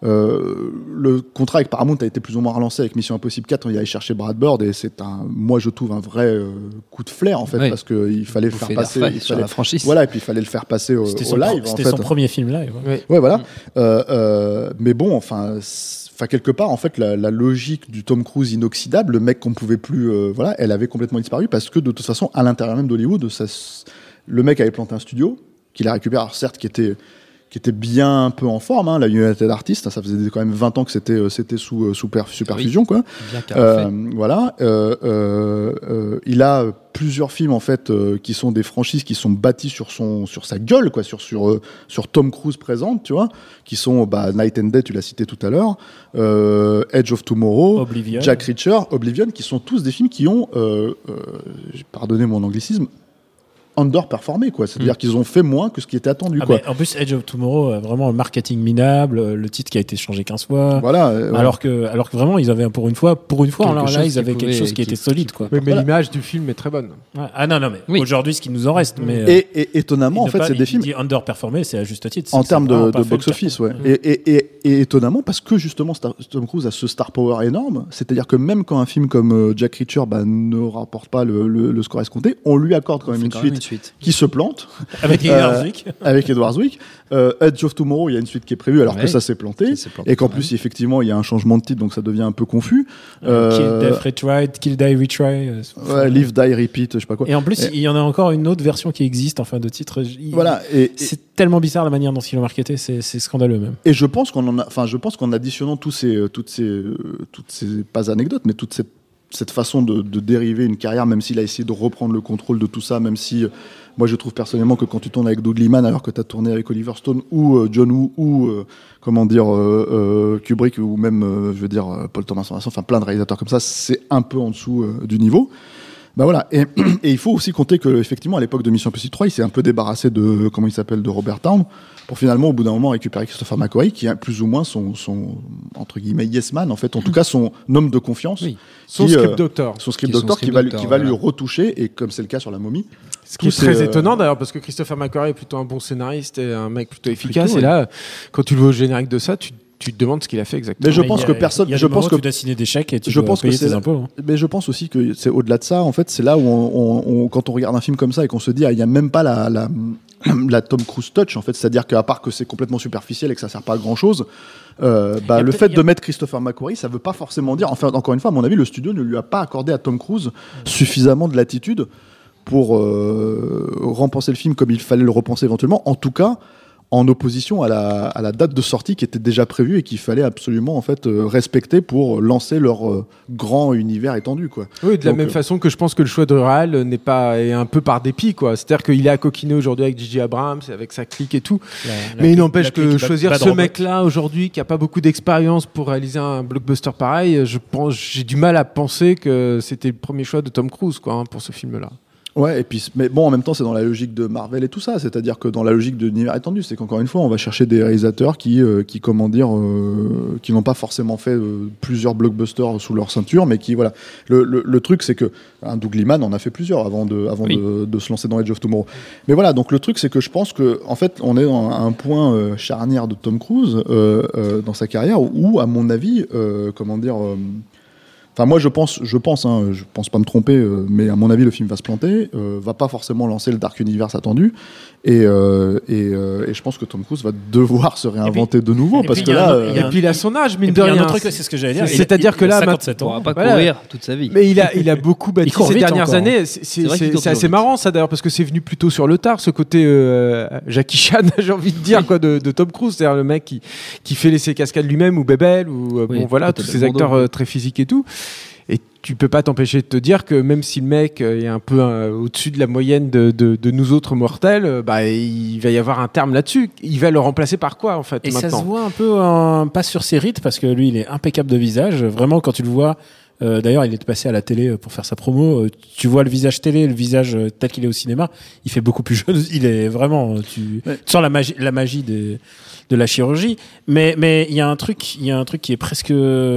Speaker 7: Le contrat avec Paramount a été plus ou moins relancé avec Mission Impossible 4 quand il allait chercher Brad Bird, et c'est moi je trouve un vrai coup de flair en fait, parce qu'il fallait le faire passer
Speaker 4: la franchise.
Speaker 7: Voilà, et puis il fallait le faire passer au live.
Speaker 8: C'était son premier film live.
Speaker 7: Ouais, voilà. Mais bon, enfin quelque part en fait la logique du Tom Cruise inoxydable, le mec qu'on pouvait plus, elle avait complètement disparu parce que de toute façon à l'intérieur même d'Hollywood, le mec avait planté un studio qu'il a récupéré, alors certes qui était bien un peu en forme, la United Artists, ça faisait quand même 20 ans que c'était sous superfusion, quoi. Voilà. Il a plusieurs films en fait qui sont des franchises qui sont bâties sur sa gueule, quoi, sur Tom Cruise présente, tu vois, qui sont Night and Day, tu l'as cité tout à l'heure, Edge of Tomorrow,
Speaker 8: Oblivion.
Speaker 7: Jack Reacher, Oblivion, qui sont tous des films qui ont, pardonnez mon anglicisme, underperformé, quoi. C'est-à-dire qu'ils ont fait moins que ce qui était attendu, quoi.
Speaker 8: En plus, Edge of Tomorrow a vraiment un marketing minable, le titre qui a été changé 15 fois.
Speaker 7: Voilà.
Speaker 8: Alors que vraiment, ils avaient pour une fois, ils avaient quelque chose qui était solide, quoi.
Speaker 5: Mais l'image du film est très bonne.
Speaker 8: Ouais. Ah non, mais aujourd'hui, ce qui nous en reste. Mais,
Speaker 7: et étonnamment, en fait, c'est des films.
Speaker 8: Il dit underperformé, c'est à juste titre.
Speaker 7: En termes de box-office, ouais. Et étonnamment, parce que justement, Tom Cruise a ce star power énorme, c'est-à-dire que même quand un film comme Jack Reacher ne rapporte pas le score escompté, on lui accorde quand même une suite qui se plante
Speaker 8: avec
Speaker 7: Edward Zwick. Edge of Tomorrow, il y a une suite qui est prévue alors que ça s'est planté, et qu'en plus effectivement il y a un changement de titre, donc ça devient un peu confus.
Speaker 8: Kill, Death, Retry, Kill, Die, Retry.
Speaker 7: Live, Die, Repeat, je sais pas quoi.
Speaker 8: Et en plus il y en a encore une autre version qui existe, enfin de titre.
Speaker 7: Voilà.
Speaker 8: C'est tellement bizarre la manière dont ils l'ont marketé, c'est scandaleux même.
Speaker 7: Et je pense qu'en additionnant toutes ces pas anecdotes, mais toute cette façon de dériver une carrière, même s'il a essayé de reprendre le contrôle de tout ça, même si moi je trouve personnellement que quand tu tournes avec Doug Liman alors que tu as tourné avec Oliver Stone ou John Woo ou Kubrick ou même Paul Thomas Anderson, enfin plein de réalisateurs comme ça, c'est un peu en dessous du niveau. Bah voilà, et il faut aussi compter que effectivement à l'époque de Mission Impossible 3, il s'est un peu débarrassé de comment il s'appelle, de Robert Downey, pour finalement au bout d'un moment récupérer Christopher McQuarrie, qui est plus ou moins son entre guillemets yes man en fait, en tout cas son homme de confiance,
Speaker 5: son script doctor,
Speaker 7: qui va lui retoucher, et comme c'est le cas sur La Momie.
Speaker 5: Ce qui est très étonnant d'ailleurs, parce que Christopher McQuarrie est plutôt un bon scénariste et un mec plutôt efficace, et là quand tu le vois au générique de ça, tu te demandes ce qu'il a fait exactement.
Speaker 7: Mais je pense que personne.
Speaker 8: Je pense que tu dois signer des chèques et tu dois payer tes impôts.
Speaker 7: Mais je pense aussi que c'est au-delà de ça. En fait, c'est là où quand on regarde un film comme ça et qu'on se dit, il n'y a même pas la Tom Cruise touch. En fait, c'est-à-dire qu'à part que c'est complètement superficiel et que ça sert pas à grand-chose, le fait de mettre Christopher McQuarrie, ça veut pas forcément dire. Enfin, encore une fois, à mon avis, le studio ne lui a pas accordé à Tom Cruise suffisamment de latitude pour repenser le film comme il fallait le repenser éventuellement. En tout cas, en opposition à la date de sortie qui était déjà prévue et qu'il fallait absolument en fait respecter pour lancer leur grand univers étendu, quoi.
Speaker 5: Oui, de la même façon que je pense que le choix de Raal est un peu par dépit, quoi. C'est-à-dire qu'il est à coquiner aujourd'hui avec J.J. Abrams, avec sa clique et tout. Mais il n'empêche que choisir ce mec-là aujourd'hui qui a pas beaucoup d'expérience pour réaliser un blockbuster pareil, j'ai du mal à penser que c'était le premier choix de Tom Cruise, quoi, pour ce film-là.
Speaker 7: Ouais, et puis, mais bon, en même temps, c'est dans la logique de Marvel et tout ça. C'est-à-dire que dans la logique de l'univers étendu, c'est qu'encore une fois, on va chercher des réalisateurs qui n'ont pas forcément fait plusieurs blockbusters sous leur ceinture, mais qui, voilà. Le truc, c'est que Doug Liman en a fait plusieurs avant de se lancer dans Edge of Tomorrow. Mais voilà, donc le truc, c'est que je pense que, en fait, on est à un point charnière de Tom Cruise dans sa carrière où, à mon avis, enfin, moi, je pense pas me tromper, mais à mon avis, le film va se planter, va pas forcément lancer le Dark Universe attendu, et je pense que Tom Cruise va devoir se réinventer de nouveau, parce que là,
Speaker 5: et puis il a son âge, mine de rien.
Speaker 8: Il y a un autre truc, c'est ce que j'allais dire.
Speaker 5: C'est-à-dire que là,
Speaker 8: 57 ans,
Speaker 4: il pourra pas courir toute sa vie.
Speaker 5: Mais il a beaucoup bâti ces dernières années. C'est assez marrant, ça, d'ailleurs, parce que c'est venu plutôt sur le tard, ce côté Jackie Chan, j'ai envie de dire, quoi, de Tom Cruise, c'est-à-dire le mec qui fait ses cascades lui-même, ou Bebel, ou tous ces acteurs très physiques et tout. Et tu peux pas t'empêcher de te dire que même si le mec est un peu au-dessus de la moyenne de nous autres mortels, il va y avoir un terme là-dessus. Il va le remplacer par quoi, en fait,
Speaker 8: et
Speaker 5: maintenant ?
Speaker 8: Ça se voit un peu pas sur ses rites, parce que lui, il est impeccable de visage. Vraiment, quand tu le vois, d'ailleurs, il est passé à la télé pour faire sa promo. Tu vois le visage télé, le visage tel qu'il est au cinéma, il fait beaucoup plus jeune. Il est vraiment, tu sens la magie de la chirurgie. Mais il y a un truc qui est presque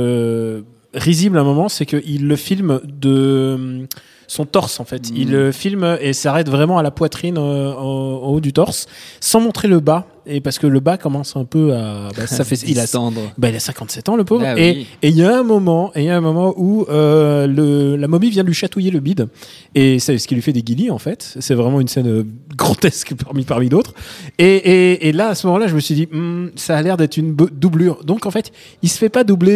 Speaker 8: risible à un moment, c'est qu'il le filme de son torse, en fait. Il le filme et s'arrête vraiment à la poitrine, en haut du torse, sans montrer le bas. Et parce que le bas commence un peu à, il a 57 ans, le pauvre.
Speaker 4: Ah, oui.
Speaker 8: Et il y a un moment où la momie vient lui chatouiller le bide, et c'est ce qui lui fait des guillis, en fait. C'est vraiment une scène grotesque parmi d'autres. Et là, à ce moment-là, je me suis dit, ça a l'air d'être une doublure. Donc en fait, il se fait pas doubler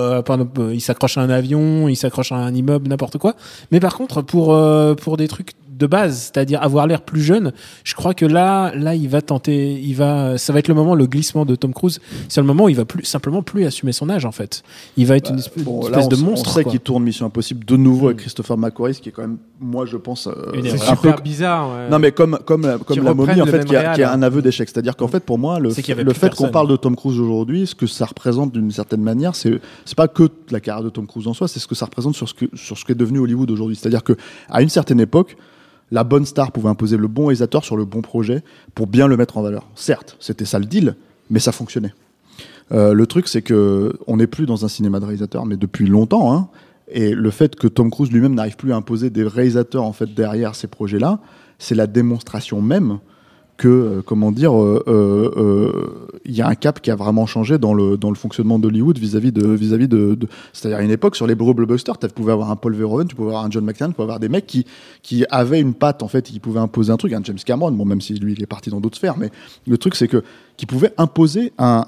Speaker 8: il s'accroche à un avion, il s'accroche à un immeuble, n'importe quoi. Mais par contre, pour des trucs de base, c'est-à-dire avoir l'air plus jeune, je crois que là il va tenter, ça va être le moment, le glissement de Tom Cruise, c'est le moment où il va simplement plus assumer son âge, en fait. Il va être une espèce de monstre.
Speaker 7: On sait qu'il tourne Mission Impossible de nouveau avec Christopher McQuarrie, ce qui est quand même, moi je pense,
Speaker 5: c'est super bizarre. Ouais.
Speaker 7: Non, mais comme La Momie, en fait, qui a un aveu d'échec. C'est-à-dire qu'en fait, pour moi, le fait qu'on parle de Tom Cruise aujourd'hui, ce que ça représente d'une certaine manière, c'est pas que la carrière de Tom Cruise en soi, c'est ce que ça représente sur ce qu'est devenu Hollywood aujourd'hui. C'est-à-dire que à une certaine époque, la bonne star pouvait imposer le bon réalisateur sur le bon projet pour bien le mettre en valeur. Certes, c'était ça le deal, mais ça fonctionnait. Le truc, c'est que on n'est plus dans un cinéma de réalisateurs, mais depuis longtemps, hein, et le fait que Tom Cruise lui-même n'arrive plus à imposer des réalisateurs en fait derrière ces projets-là, c'est la démonstration même que il y a un cap qui a vraiment changé dans le fonctionnement d'Hollywood vis-à-vis de c'est-à-dire à une époque sur les blockbusters, tu pouvais avoir un Paul Verhoeven, tu pouvais avoir un John McTiernan, tu pouvais avoir des mecs qui avaient une patte, en fait, qui pouvaient imposer un truc, un James Cameron, bon, même si lui il est parti dans d'autres sphères, mais le truc c'est que qui pouvait imposer un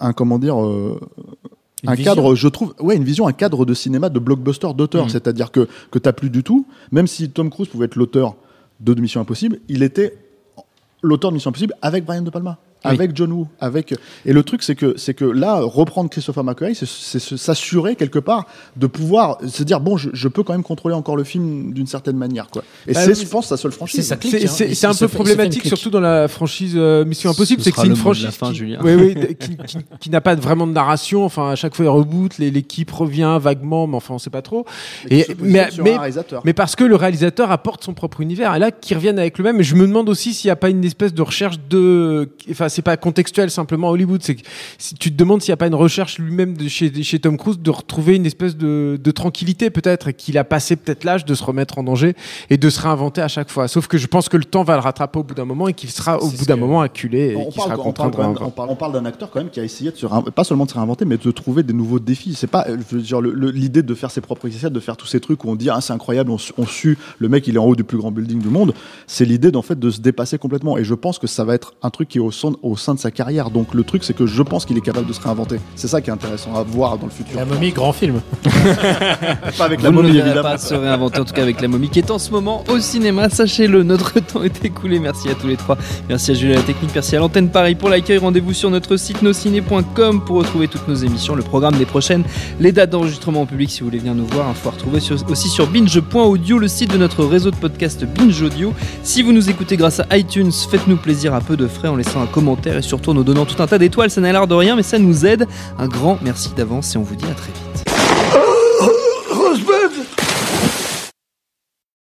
Speaker 7: cadre, je trouve, une vision, un cadre de cinéma de blockbuster d'auteur, c'est-à-dire que t'as plus du tout, même si Tom Cruise pouvait être l'auteur de Mission Impossible, il était l'auteur de Mission Impossible avec Brian De Palma. avec John Woo, et le truc c'est que là reprendre Christopher McQuarrie, c'est s'assurer quelque part de pouvoir se dire bon, je peux quand même contrôler encore le film d'une certaine manière, quoi. Et je pense sa seule franchise.
Speaker 8: C'est ça clique.
Speaker 5: C'est un peu problématique, surtout dans la franchise Mission Impossible, c'est que c'est une franchise qui n'a pas vraiment de narration. Enfin, à chaque fois il reboot, l'équipe revient vaguement, mais enfin on sait pas trop. Mais parce que le réalisateur apporte son propre univers, et là qu'ils reviennent avec le même. Je me demande aussi s'il n'y a pas une espèce de recherche enfin c'est pas contextuel simplement à Hollywood, c'est que si tu te demandes s'il n'y a pas une recherche lui-même chez Tom Cruise de retrouver une espèce de tranquillité peut-être, et qu'il a passé peut-être l'âge de se remettre en danger et de se réinventer à chaque fois. Sauf que je pense que le temps va le rattraper au bout d'un moment et qu'il sera au bout d'un moment acculé et qu'il sera contraint de réinventer.
Speaker 7: On parle d'un acteur quand même qui a essayé de pas seulement de se réinventer, mais de trouver des nouveaux défis. C'est pas, je veux dire, l'idée de faire ses propres essais, de faire tous ces trucs où on dit c'est incroyable, on sue, le mec il est en haut du plus grand building du monde. C'est l'idée d'en fait de se dépasser complètement. Et je pense que ça va être un truc qui est au sein de sa carrière. Donc le truc c'est que je pense qu'il est capable de se réinventer. C'est ça qui est intéressant à voir dans le futur.
Speaker 8: La Momie, grand film.
Speaker 7: Pas avec la Momie, évidemment.
Speaker 4: Pas se réinventer, en tout cas avec La Momie qui est en ce moment au cinéma. Sachez-le, notre temps est écoulé. Merci à tous les trois. Merci à Julie à la technique, merci à l'antenne Paris pour l'accueil. Rendez-vous sur notre site nosciné.com pour retrouver toutes nos émissions, le programme des prochaines, les dates d'enregistrement en public si vous voulez venir nous voir. Info à retrouver aussi sur binge.audio, le site de notre réseau de podcast Binge Audio. Si vous nous écoutez grâce à iTunes, faites-nous plaisir à peu de frais en laissant un commentaire et surtout en nous donnant tout un tas d'étoiles. Ça n'a l'air de rien, mais ça nous aide. Un grand merci d'avance et on vous dit à très vite.